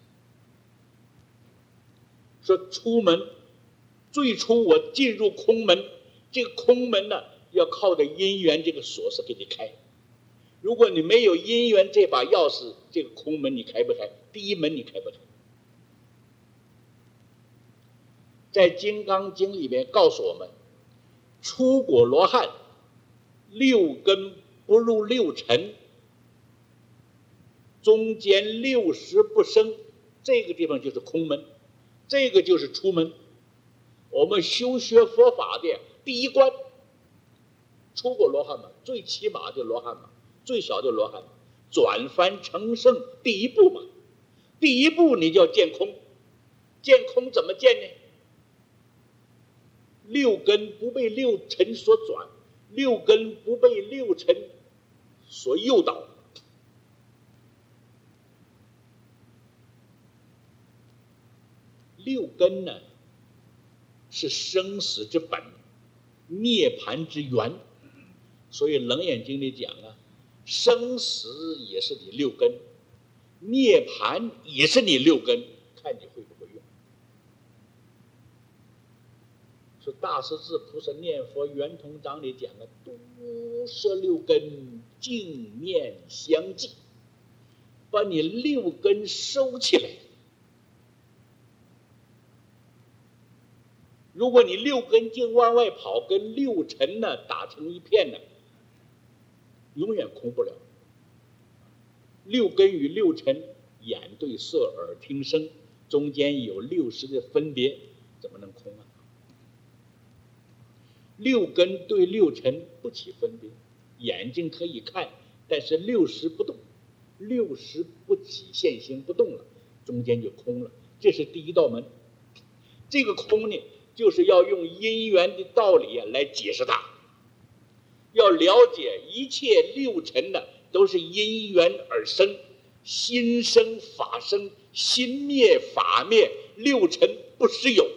说出门，最初我进入空门，这个空门呢，要靠着因缘这个锁匙给你开。如果你没有因缘这把钥匙，这个空门你开不开？第一门你开不开？在《金刚经》里面告诉我们，初果罗汉，六根不入六尘，中间60不生， 这个地方就是空门，这个就是出门。我们修学佛法的第一关，出过罗汉嘛，最起码就罗汉嘛，最小就罗汉嘛，转凡成圣第一步嘛。第一步你就要见空，见空怎么见呢？六根不被六尘所转，六根不被六尘所诱导。六根呢，是生死之本，涅槃之源。所以《楞严经》里讲啊，生死也是你六根，涅槃也是你六根，看你会不会用。说大势至菩萨念佛圆通章里讲的，都摄六根，净念相继，把你六根收起来。如果你六根净往外跑，跟六尘呢打成一片呢，永远空不了。六根与六尘，眼对色，耳听声，中间有60的分别，怎么能空啊？六根对六尘不起分别，眼睛可以看，但是60不动，60不起现行不动了，中间就空了。这是第一道门。这个空呢，就是要用因缘的道理来解释它。要了解一切六尘呢，都是因缘而生，心生法生，心灭法灭，六尘不实有。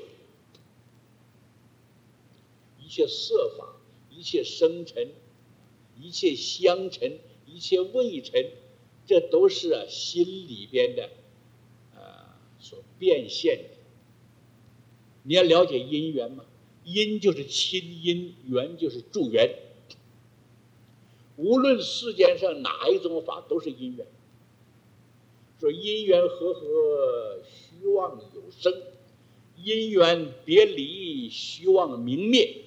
一切色法，一切生尘，一切香尘，一切味尘，这都是心里边的所变现的。你要了解因缘吗？因就是亲因，缘就是助缘。无论世间上哪一种法，都是因缘。说因缘和合，虚妄有生；因缘别离，虚妄明灭。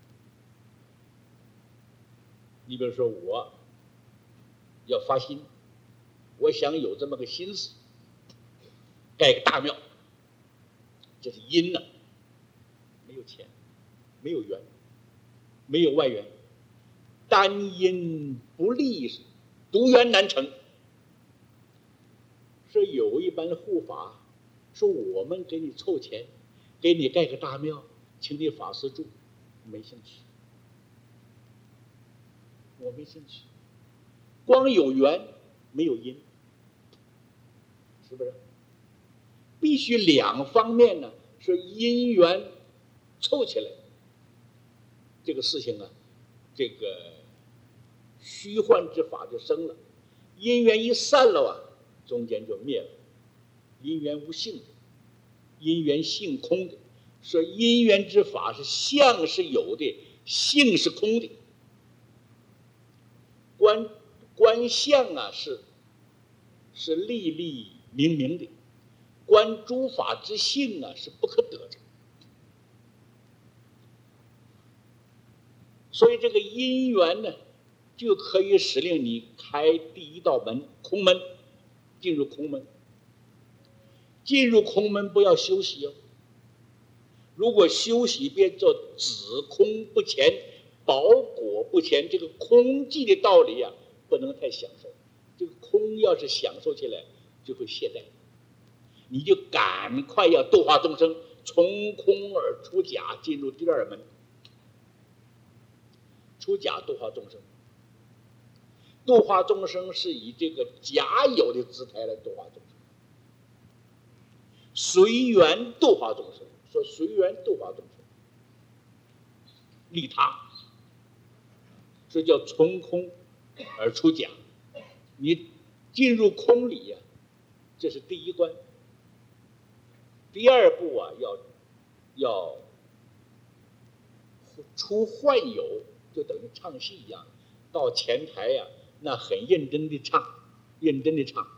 你比如说，我要发心，我想有这么个心思，盖个大庙，这是因呢，没有钱，没有缘，没有外缘。单因不利，独缘难成。说有一般护法说，我们给你凑钱，给你盖个大庙，请你法师住，没兴趣，我没兴趣。光有缘没有因，是不是？必须两方面呢，是因缘凑起来，这个事情啊，这个虚幻之法就生了。因缘一散了啊，中间就灭了。因缘无性的，因缘性空的。说因缘之法是相是有的，性是空的。观相啊是立立明明的，观诸法之性啊是不可得的。所以这个因缘呢，就可以使令你开第一道门，空门，进入空门。进入空门不要休息哦。如果休息，变作止空不前，保果不前。这个空寂的道理啊，不能太享受。这个空要是享受起来，就会懈怠。你就赶快要度化众生，从空而出假，进入第二门。出假度化众生，度化众生是以这个假有的姿态来度化众生。随缘度化众生，说随缘度化众生，利他，这叫从空而出假。你进入空里呀，这是第一关。第二步啊，要出幻有，就等于唱戏一样，到前台呀，那很认真的唱，认真的唱。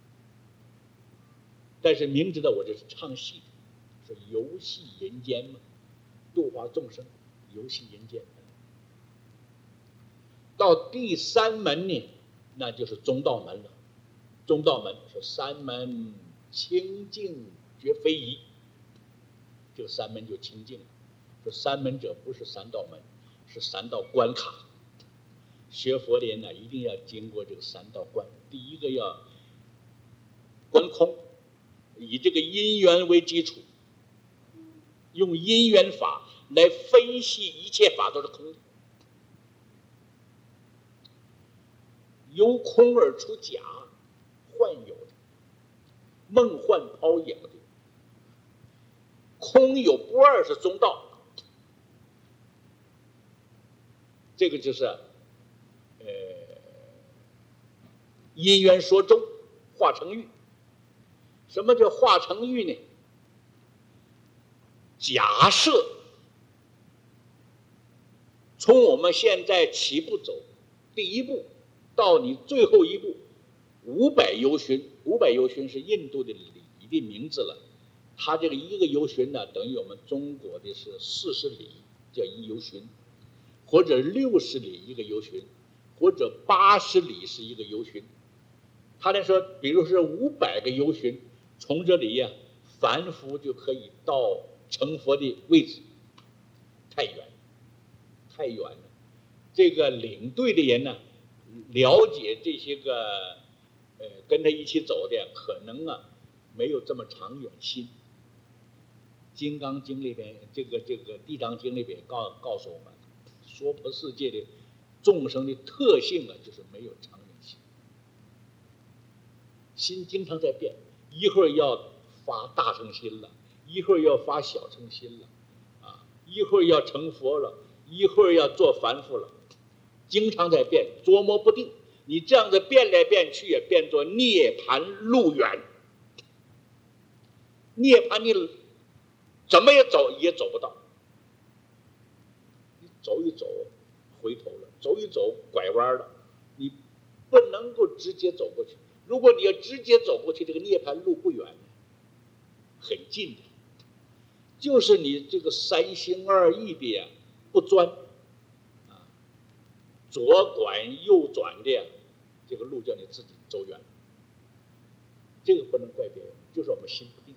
但是明知道我这是唱戏，说游戏人间嘛，度化众生，游戏人间。到第三门呢，那就是中道门了。中道门说三门清净绝非宜，这个三门就清净了。说三门者不是三道门，是三道关卡。学佛的人呢，一定要经过这个三道关。第一个要观空，以这个因缘为基础，用因缘法来分析一切法都是空的，由空而出假，幻有的，梦幻泡影的，空有不二是中道。这个就是因缘说中，化成玉。什么叫化成玉呢？假设从我们现在起步走，第一步到你最后一步，500由旬，500由旬是印度的里的名字了。它这个一个由旬呢，等于我们中国的是40里，叫1由旬，或者60里一个由旬，或者80里是一个由旬。他来说，比如说500个由旬，从这里呀，凡夫就可以到成佛的位置，太远，太远了。这个领队的人呢，了解这些个，跟他一起走的，可能啊，没有这么长远心。金刚经里边，这个地藏经里边告诉我们，娑婆世界的众生的特性啊，就是没有长远心，心经常在变，一会儿要发大乘心了，一会儿要发小乘心了，啊，一会儿要成佛了，一会儿要做凡夫了，经常在变，捉摸不定。你这样子变来变去，也变作涅槃路远。涅槃你怎么也走不到，你走一走回头了，走一走拐弯了，你不能够直接走过去。如果你要直接走过去，这个涅槃路不远，很近的，就是你这个三心二意的呀，不专，左拐右转的呀，这个路叫你自己走远了。这个不能怪别人，就是我们心不定，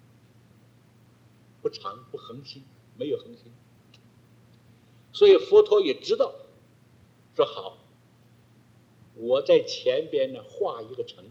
不常不恒心，没有恒心。所以佛陀也知道，说好，我在前边呢画一个城，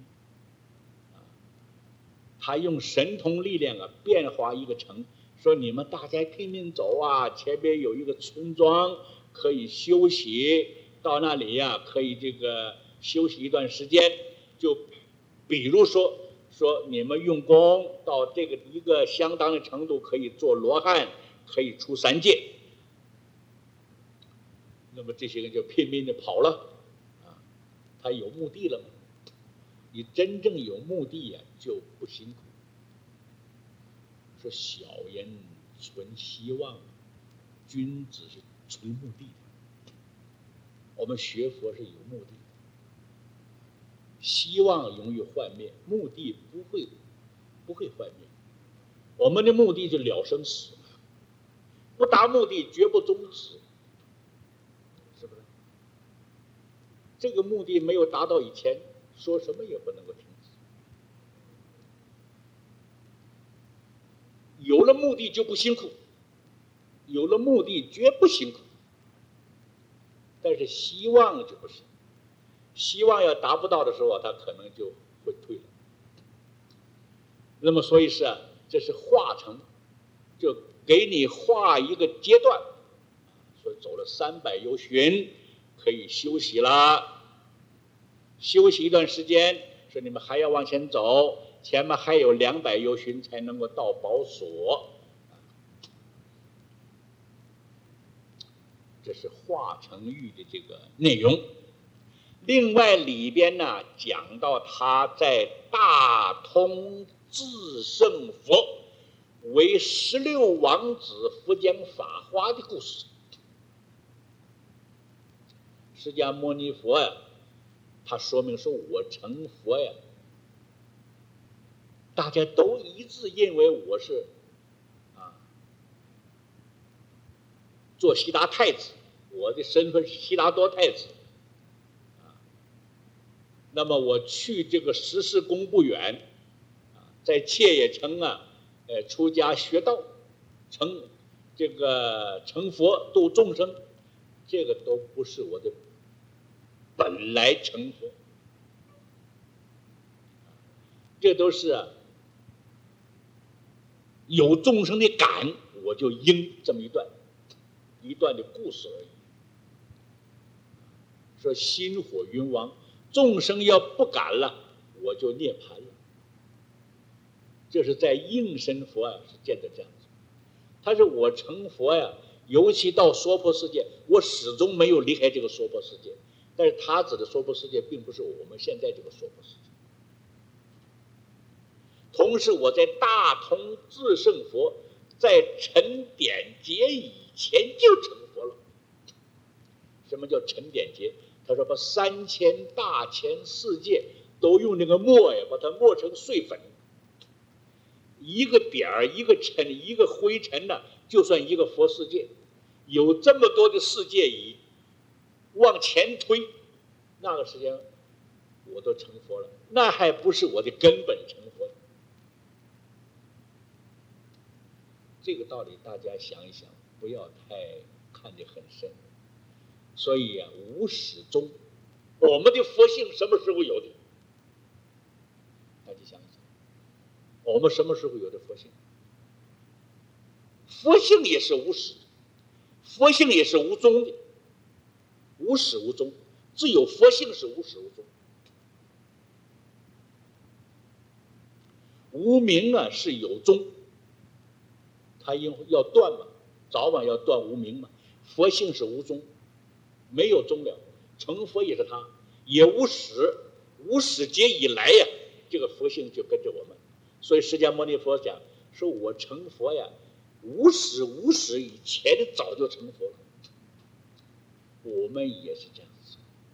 他用神通力量啊变化一个城，说你们大家拼命走啊，前边有一个村庄可以休息，到那里呀可以这个休息一段时间。就比如说你们用功到这个一个相当的程度，可以做罗汉，可以出三界。那么这些人就拼命的跑了，他有目的了嘛？你真正有目的呀，就不辛苦。说小人存希望，君子是存目的的。我们学佛是有目的的，希望容易幻灭，目的不会幻灭。我们的目的就了生死，不达目的绝不终止，是不是？这个目的没有达到以前，说什么也不能够停止。有了目的就不辛苦，有了目的绝不辛苦。但是希望就不行，希望要达不到的时候，他可能就会退了。那么所以是这是化成，就给你画一个阶段，所以走了300由旬，可以休息了。休息一段时间，说你们还要往前走，前面还有200由旬才能够到宝所。这是化成玉的这个内容。另外里边呢讲到他在大通智胜佛为16王子佛讲法华的故事。释迦牟尼佛呀，他说明说我成佛呀，大家都一致认为我是做悉达太子，我的身份是悉达多太子。那么我去这个14宫不远， 在妾也成出家学道，成佛度众生，这个都不是我的本来成佛，这都是有众生的感，我就应这么一段的故事而已。说心火云王，众生要不敢了，我就涅槃了。这是在应身佛是见的这样子。他说我成佛尤其到娑婆世界，我始终没有离开这个娑婆世界。但是他指的娑婆世界，并不是我们现在这个娑婆世界。同时，我在大通智胜佛在陈典劫以前就成佛了。什么叫陈典劫？他说把3000大千世界都用那个墨把它磨成碎粉，一个点儿一个尘一个灰尘就算一个佛世界。有这么多的世界仪往前推，那个时间我都成佛了，那还不是我的根本成佛。这个道理大家想一想，不要太看得很深。所以无始终，我们的佛性什么时候有的？大家想一想，我们什么时候有的佛性？佛性也是无始，佛性也是无终的，无始无终，只有佛性是无始无终。无明是有终，它要断嘛，早晚要断无明嘛。佛性是无终，没有终了，成佛也是他，也无始，无始劫以来这个佛性就跟着我们。所以释迦牟尼佛讲说，我成佛无始以前的早就成佛了。我们也是这样子，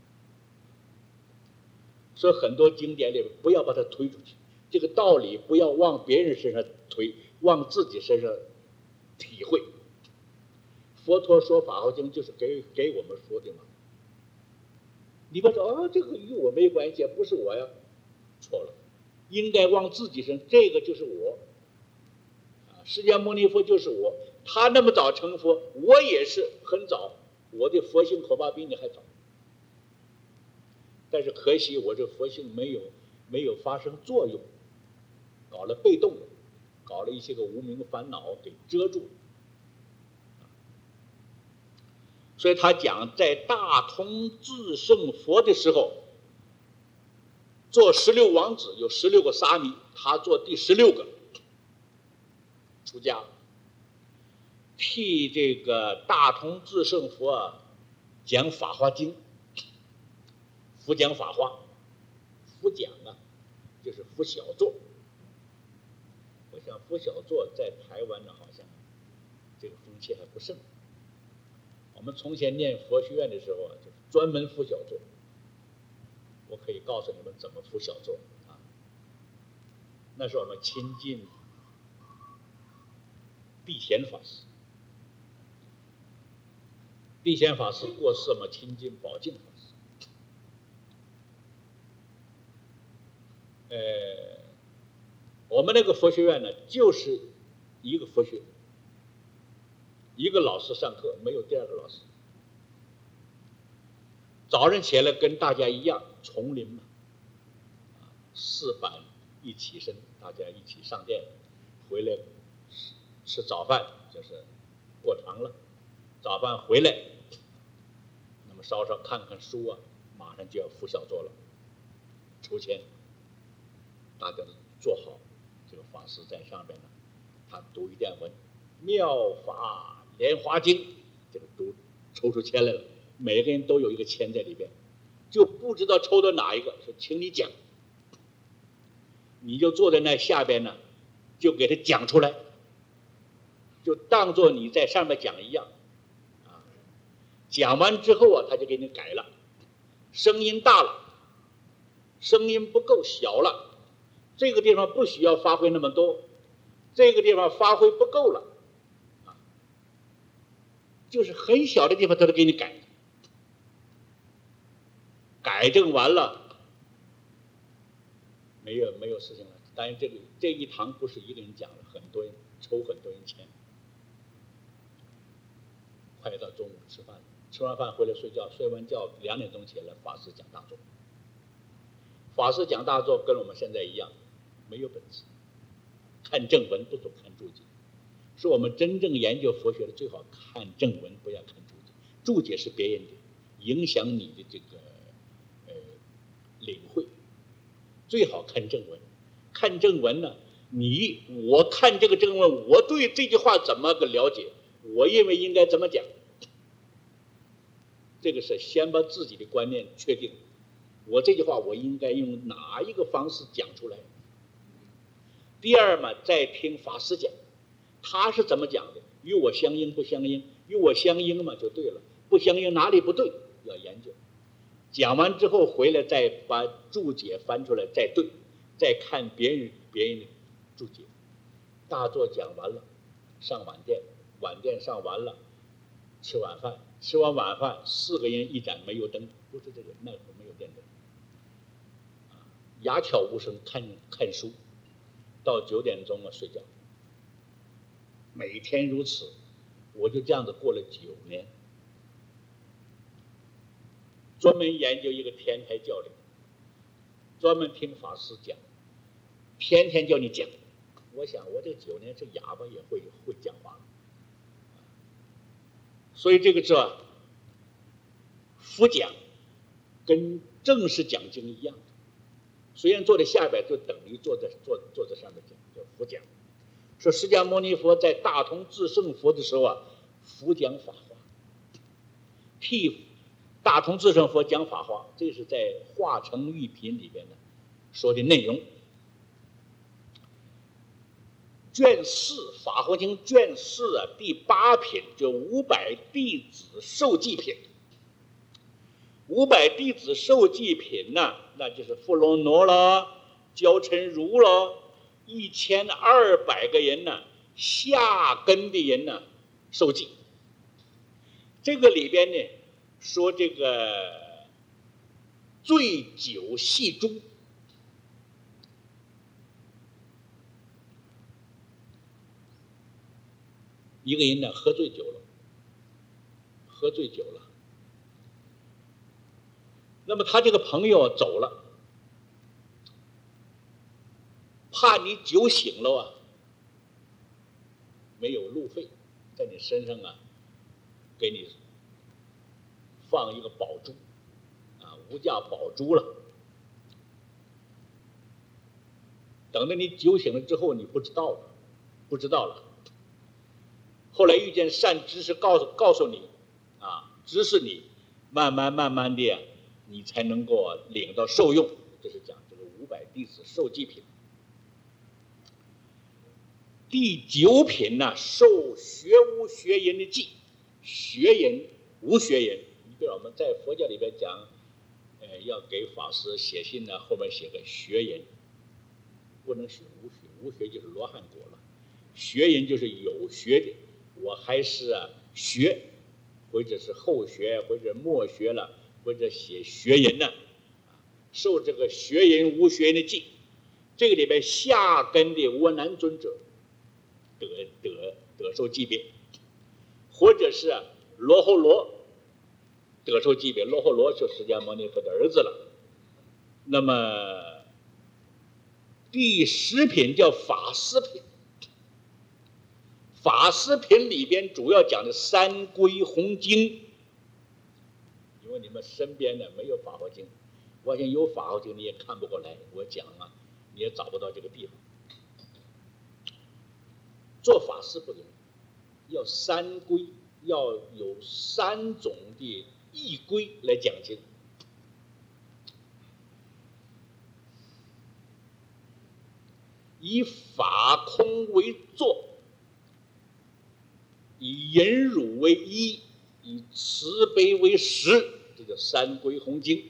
所以很多经典里面不要把它推出去，这个道理不要往别人身上推，往自己身上体会。佛陀说法华经就是给我们说的嘛。你不说这个与我没关系，不是我呀，错了，应该往自己身上，这个就是我。释迦牟尼佛就是我，他那么早成佛，我也是很早，我的佛性恐怕比你还早。但是可惜我这佛性没有发生作用，搞了被动，搞了一些个无明烦恼给遮住了。所以他讲，在大通智胜佛的时候，做16王子，有16个沙弥，他做第16个出家，替这个大通智胜佛讲法华经，佛讲法华，佛讲就是佛小座。我想佛小座在台湾好像这个风气还不盛。我们从前念佛学院的时候就是专门佛小座。我可以告诉你们怎么佛小座那是我们亲近地贤法师，地贤法师过世嘛，亲近宝镜法师。我们那个佛学院呢，就是一个佛学，一个老师上课，没有第二个老师。早上起来跟大家一样，丛林嘛，4班一起身，大家一起上殿，回来吃早饭，就是过堂了。早饭回来，那么稍稍看看书马上就要佛小座了。抽签，大家都坐好，这个法师在上边呢，他读一段文，妙法莲华经，这个读抽出签来了，每个人都有一个签在里边，就不知道抽到哪一个，说请你讲，你就坐在那下边呢，就给他讲出来，就当作你在上面讲一样，讲完之后他就给你改了，声音大了，声音不够小了，这个地方不需要发挥那么多，这个地方发挥不够了，就是很小的地方他都给你改，改正完了，没有事情了， 当然这一堂不是一个人讲了，很多人抽很多人钱。快到中午吃饭，吃完饭回来睡觉，睡完觉2点钟起来，法师讲大作。法师讲大作跟我们现在一样，没有本事，看正文不懂看注解，是我们真正研究佛学的最好看正文，不要看注解。注解是别人的，影响你的这个领会，最好看正文。看正文呢，我看这个正文，我对这句话怎么个了解？我认为应该怎么讲？这个是先把自己的观念确定。我这句话我应该用哪一个方式讲出来？第二嘛，再听法师讲，他是怎么讲的？与我相应不相应？与我相应嘛就对了，不相应哪里不对？要研究。讲完之后回来再把注解翻出来再对，再看别人的注解。大作讲完了，上晚殿，晚殿上完了，吃晚饭，吃完晚饭4个人一盏煤油灯，不是这个，那会儿没有电灯，鸦雀无声看书，到9点钟睡觉。每天如此，我就这样子过了9年。专门研究一个天台教理，专门听法师讲，天天叫你讲。我想我这9年是哑巴也会讲话了。所以这个是佛讲跟正式讲经一样的，虽然坐在下边就等于坐在上面讲，叫佛讲。说释迦牟尼佛在大同至圣佛的时候佛讲法华，替大同至圣佛讲法华，这是在《化成玉品》里边的说的内容。卷4法华经卷4第8品就500弟子受记品。500弟子受记品呢，那就是富罗罗了，焦陈如了，1200个人呢，下根的人呢受记。这个里边呢说这个醉酒戏珠，一个人呢喝醉酒了，那么他这个朋友走了，怕你酒醒了没有路费，在你身上给你放一个宝珠无价宝珠了。等到你酒醒了之后，你不知道了。后来遇见善知识告诉你指示你，慢慢的你才能够领到受用。这是讲这个500弟子受记品。第9品呢，受学无学人的记，学人无学人。你比如我们在佛教里边讲，要给法师写信呢，后面写个学人，不能写无学，无学就是罗汉果了。学人就是有学的，我还是学，或者是后学，或者末学了，或者写学人呢，受这个学人无学人的记。这个里边下根的阿难尊者得受记别，或者是罗睺罗得受记别。罗睺罗是释迦牟尼佛的儿子了。那么第10品叫法师品，法师品里边主要讲的三归弘经。因为你们身边呢没有法华经，我想有法华经你也看不过来，我讲你也找不到这个地方。做法师不容易，要三归，要有3种的义规来讲经。以法空为座，以忍辱为依，以慈悲为实，这叫三归弘经。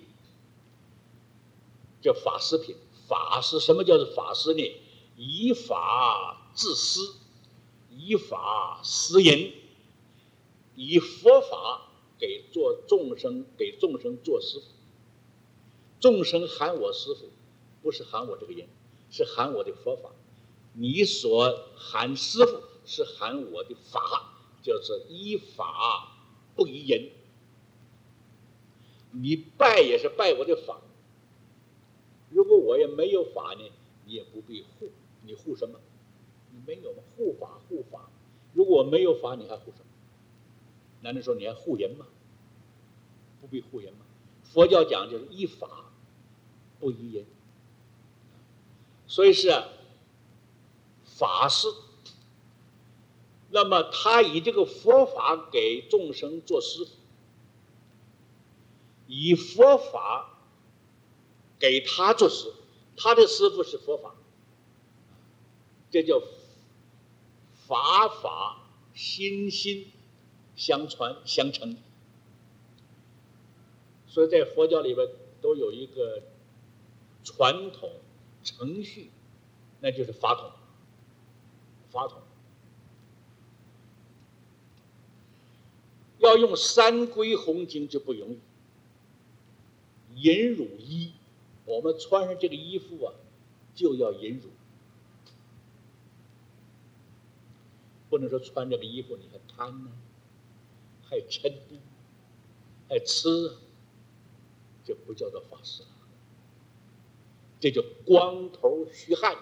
叫法师品。法师什么叫做法师呢？以法治师，以法施人，以佛法给众生做师傅。众生喊我师傅，不是喊我这个人， 是喊我的佛法，你所喊师父是喊我的法，就是依法不依人。你拜也是拜我的法，如果我也没有法呢，你也不必护，你护什么？你没有护法护法，如果我没有法，你还护什么？难道说你还护人吗？不必护人吗？佛教讲就是依法不依人，所以是法师。那么他以这个佛法给众生做师父，以佛法给他做师，他的师父是佛法，这叫法法心心相传相承。所以在佛教里边都有一个传统程序，那就是法统。法统要用三归弘经就不容易，忍辱衣，我们穿上这个衣服啊，就要忍辱，不能说穿这个衣服你还贪呢，还嗔呢，还痴，这不叫做法师了，这叫光头虚汉。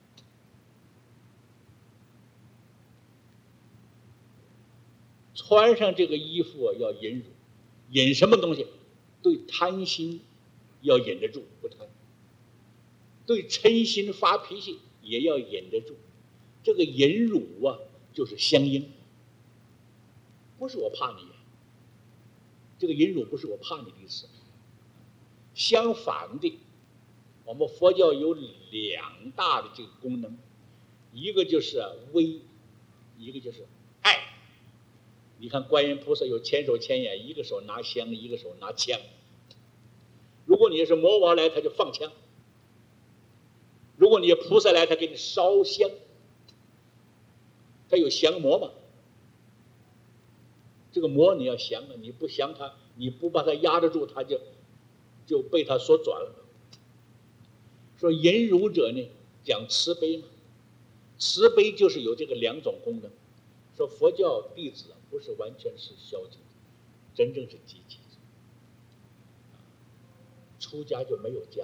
穿上这个衣服啊，要忍辱，忍什么东西？对贪心要忍得住，不贪；对嗔心发脾气也要忍得住。这个忍辱啊，就是相应，不是我怕你，这个忍辱不是我怕你的意思。相反的，我们佛教有两大的这个功能，一个就是威，一个就是爱。你看观音菩萨有千手千眼，一个手拿香，一个手拿枪。如果你是魔王来，他就放枪；如果你菩萨来，他给你烧香。他有降魔嘛？这个魔你要降了，你不降他，你不把他压得住，他就被他所转了。说忍辱者呢，讲慈悲嘛，慈悲就是有这个两种功能。说佛教弟子不是完全是消极，真正是积极。出家就没有家，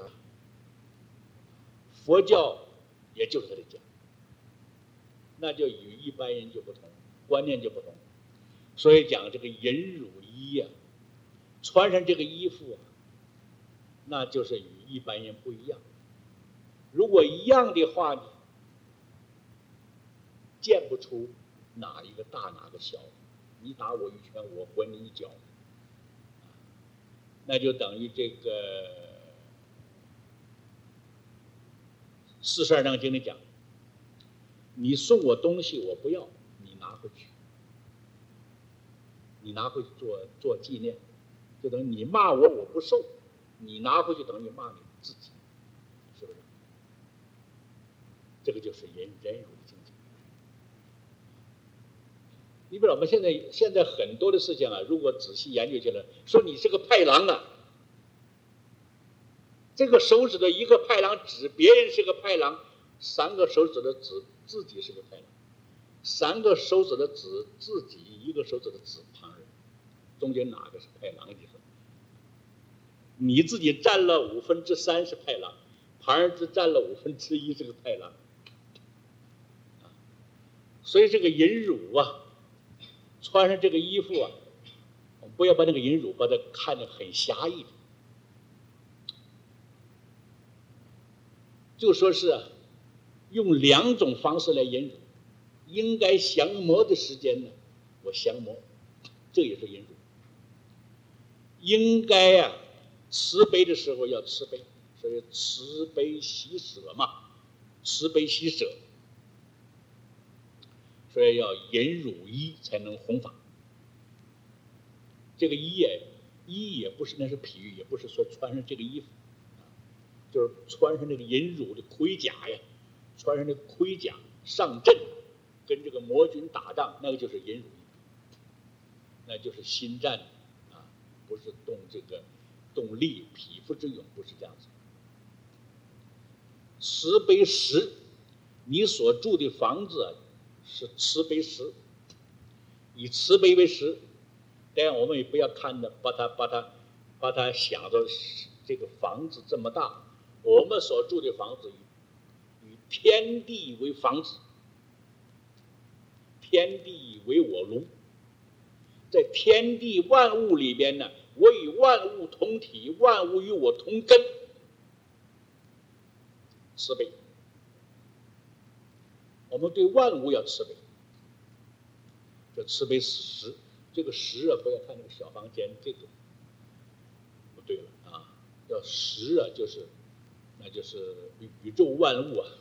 佛教也就是他的家，那就与一般人就不同，观念就不同。所以讲这个忍辱衣啊，穿上这个衣服啊，那就是与一般人不一样。如果一样的话呢，见不出哪一个大哪个小，你打我一拳，我滚你一脚，那就等于这个42章经里讲，你送我东西我不要，你拿回去，你拿回去做纪念，就等于你骂我我不受，你拿回去等于骂你自己，是不是？这个就是忍辱的境界。你比如我们现在很多的事情啊，如果仔细研究起来，说你是个派郎啊，这个手指的一个派郎指别人是个派郎，3个手指的指自己是个派郎，3个手指的指自己，1个手指的指旁人，中间哪个是派郎？你自己占了3/5是派郎，旁人只占了1/5是个派郎。所以这个忍辱啊，穿上这个衣服啊，我们不要把这个忍辱把它看得很狭义的，就说是用2种方式来忍辱。应该降魔的时间呢，我降魔，这也是忍辱。应该慈悲的时候要慈悲，所以慈悲喜舍嘛，慈悲喜舍，所以要忍辱衣才能弘法。这个衣也不是，那是比喻，也不是说穿上这个衣服，就是穿上这个忍辱的盔甲呀，穿上这个盔甲上阵，跟这个魔军打仗，那个就是忍辱衣，那就是心战啊，不是动力匹夫之勇，不是这样子。 慈悲石，你所住的房子是慈悲石，以慈悲为石。但我们也不要看的把它想着这个房子这么大，我们所住的房子以天地为房子，天地为我炉，在天地万物里边呢，我与万物同体，万物与我同根，慈悲。我们对万物要慈悲，这慈悲石，这个石啊，不要看那个小房间，这个不对了啊，要石啊，那就是宇宙万物啊，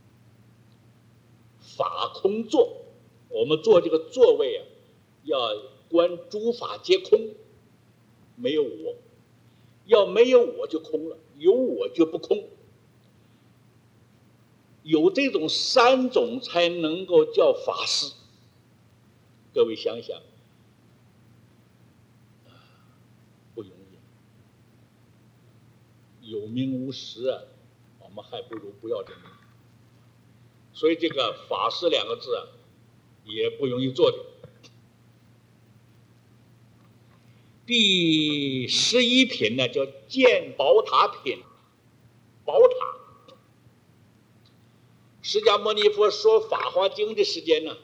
法空座。我们坐这个座位啊，要观诸法皆空，没有我，要没有我就空了，有我就不空。有这种三种才能够叫法师。各位想想，不容易，有名无实啊，我们还不如不要这名。所以这个法师两个字啊，也不容易做的。第11品呢，叫建宝塔品。宝塔，释迦牟尼佛说《法华经》的时间呢，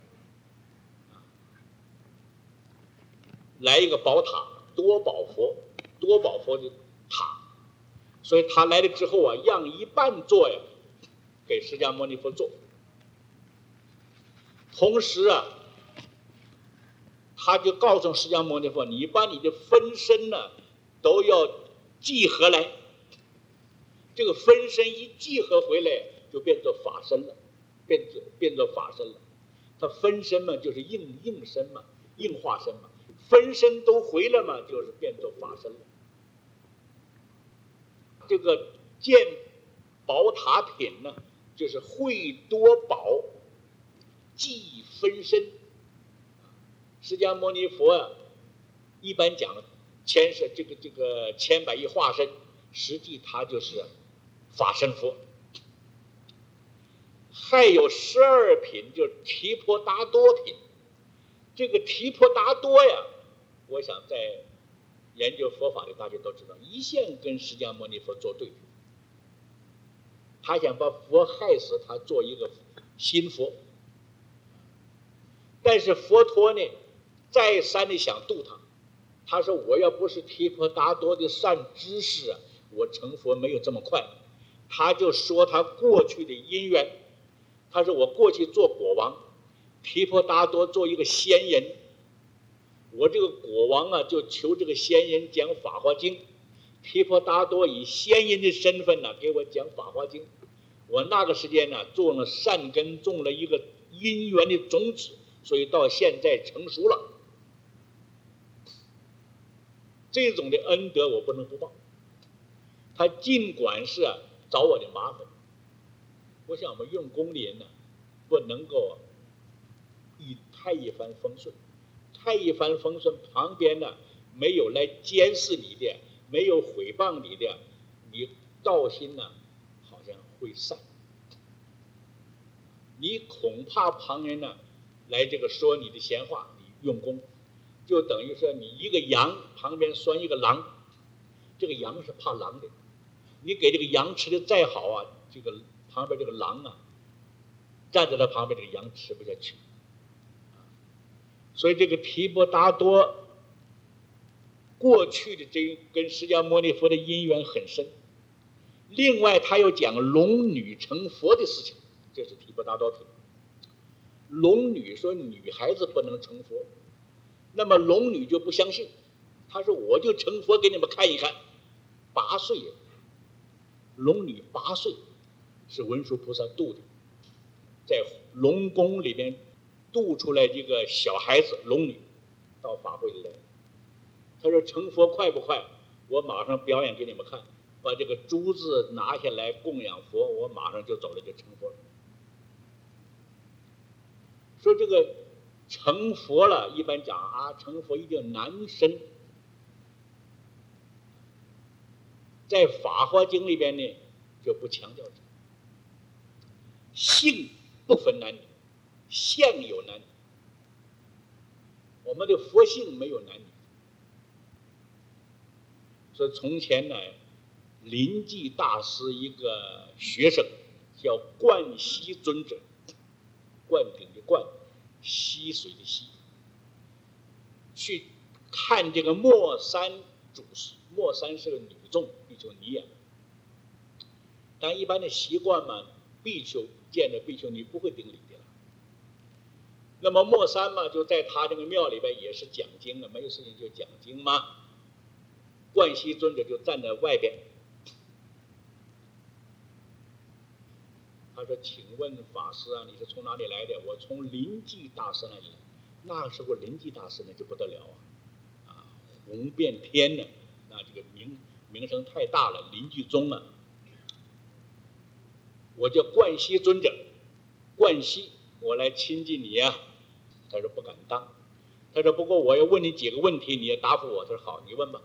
来一个宝塔，多宝佛的塔，所以他来了之后啊，让一半座呀给释迦牟尼佛做，同时啊，他就告诉释迦牟尼佛，你把你的分身呢都要集合来，这个分身一集合回来，就变作法身了，变作法身了。他分身嘛，就是应身嘛，应化身嘛，分身都回来嘛，就是变作法身了。这个建宝塔品呢，就是会多宝，即分身。释迦牟尼佛啊，一般讲千是这个千百亿化身，实际他就是法身佛。还有12品，就是提婆达多品。这个提婆达多呀，我想在研究佛法的大家都知道，一向跟释迦牟尼佛作对，他想把佛害死，他做一个新佛。但是佛陀呢，再三的想度他，他说我要不是提婆达多的善知识啊，我成佛没有这么快。他就说他过去的因缘，他说我过去做国王，提婆达多做一个仙人，我这个国王啊就求这个仙人讲《法华经》，提婆达多以仙人的身份呢给我讲《法华经》，我那个时间呢种了善根，种了一个因缘的种子，所以到现在成熟了。这种的恩德我不能不报。他尽管是找我的麻烦，我想我们用功的人呢，不能够太一帆风顺。太一帆风顺旁边呢没有来监视你的，没有诽谤你的，你道心呢好像会散。你恐怕旁人呢来这个说你的闲话，你用功，就等于说你一个羊旁边拴一个狼，这个羊是怕狼的，你给这个羊吃的再好啊，这个旁边这个狼啊站在他旁边，这个羊吃不下去。所以这个提婆达多过去的这跟释迦牟尼佛的因缘很深。另外他又讲龙女成佛的事情，这是提婆达多品。龙女说女孩子不能成佛，那么龙女就不相信，她说我就成佛给你们看一看。8岁，龙女8岁是文殊菩萨度的，在龙宫里面度出来这个小孩子龙女到法会里来。他说成佛快不快？我马上表演给你们看，把这个珠子拿下来供养佛，我马上就走了，就成佛了。说这个成佛了，一般讲啊，成佛一定难生。在《法华经》里边呢，就不强调这个。 性不分男女，相有男女。我们的佛性没有男女。所以从前呢，临济大师一个学生叫灌溪尊者，灌顶的灌，溪水的溪，去看这个莫山主事。莫山是个女众，比丘尼啊。但一般的习惯嘛，比丘见着比丘尼不会顶礼的了。那么莫山嘛，就在他这个庙里边也是讲经的，没有事情就讲经嘛。灌溪尊者就站在外边，他说：“请问法师啊，你是从哪里来的？”我从临济大师那里来。那时候临济大师呢就不得了啊，红遍天呢，那这个名声太大了，临济宗啊。我叫灌溪尊者，灌溪，我来亲近你啊。他说不敢当，他说不过我要问你几个问题，你也答复我。他说好，你问吧。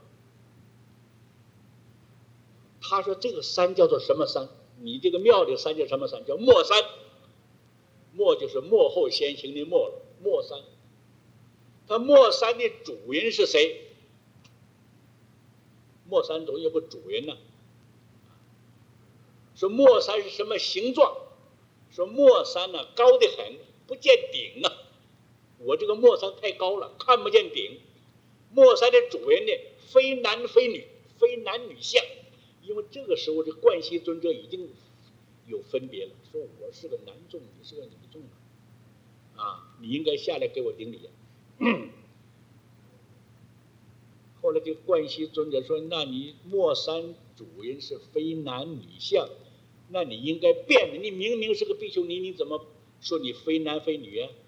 他说这个山叫做什么山？你这个庙的山叫什么山？叫莫山。莫就是末后先行的莫了，莫山。他莫山的主人是谁？莫山总有个主人呢。说莫山是什么形状？说莫山呢高得很，不见顶啊。我这个莫山太高了，看不见顶。莫山的主人呢，非男非女，非男女相。因为这个时候这灌溪尊者已经有分别了，说我是个男众，你是个女众啊，你应该下来给我顶礼啊。后来这灌溪尊者说：“那你莫山主人是非男女相，那你应该变的。你明明是个比丘尼，你怎么说你非男非女啊？”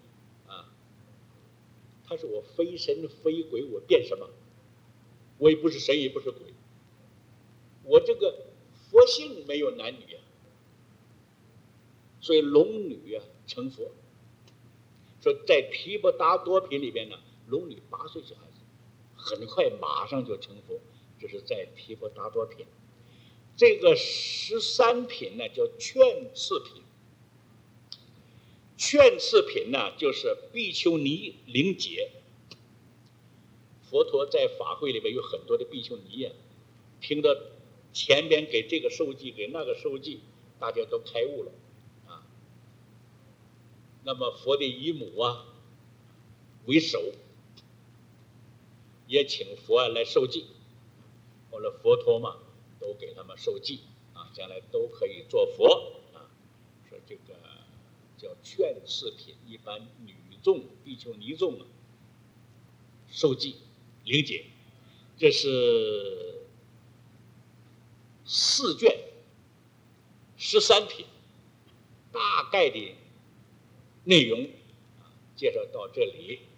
他说：“我非神非鬼，我变什么？我也不是神，也不是鬼。我这个佛性没有男女啊，所以龙女啊成佛。说在毗婆达多品里边呢，龙女8岁小孩子，很快马上就成佛。这是在毗婆达多品。这个13品呢叫劝次品。劝次品呢就是比丘尼领解。佛陀在法会里边有很多的比丘尼啊，听到前边给这个受记，给那个受记，大家都开悟了啊。那么佛的姨母啊为首，也请佛啊来受记。后来佛陀嘛都给他们受记啊，将来都可以做佛啊。说这个叫劝次品，一般女众比丘尼众啊受记领解。这是4卷13品，大概的内容介绍到这里。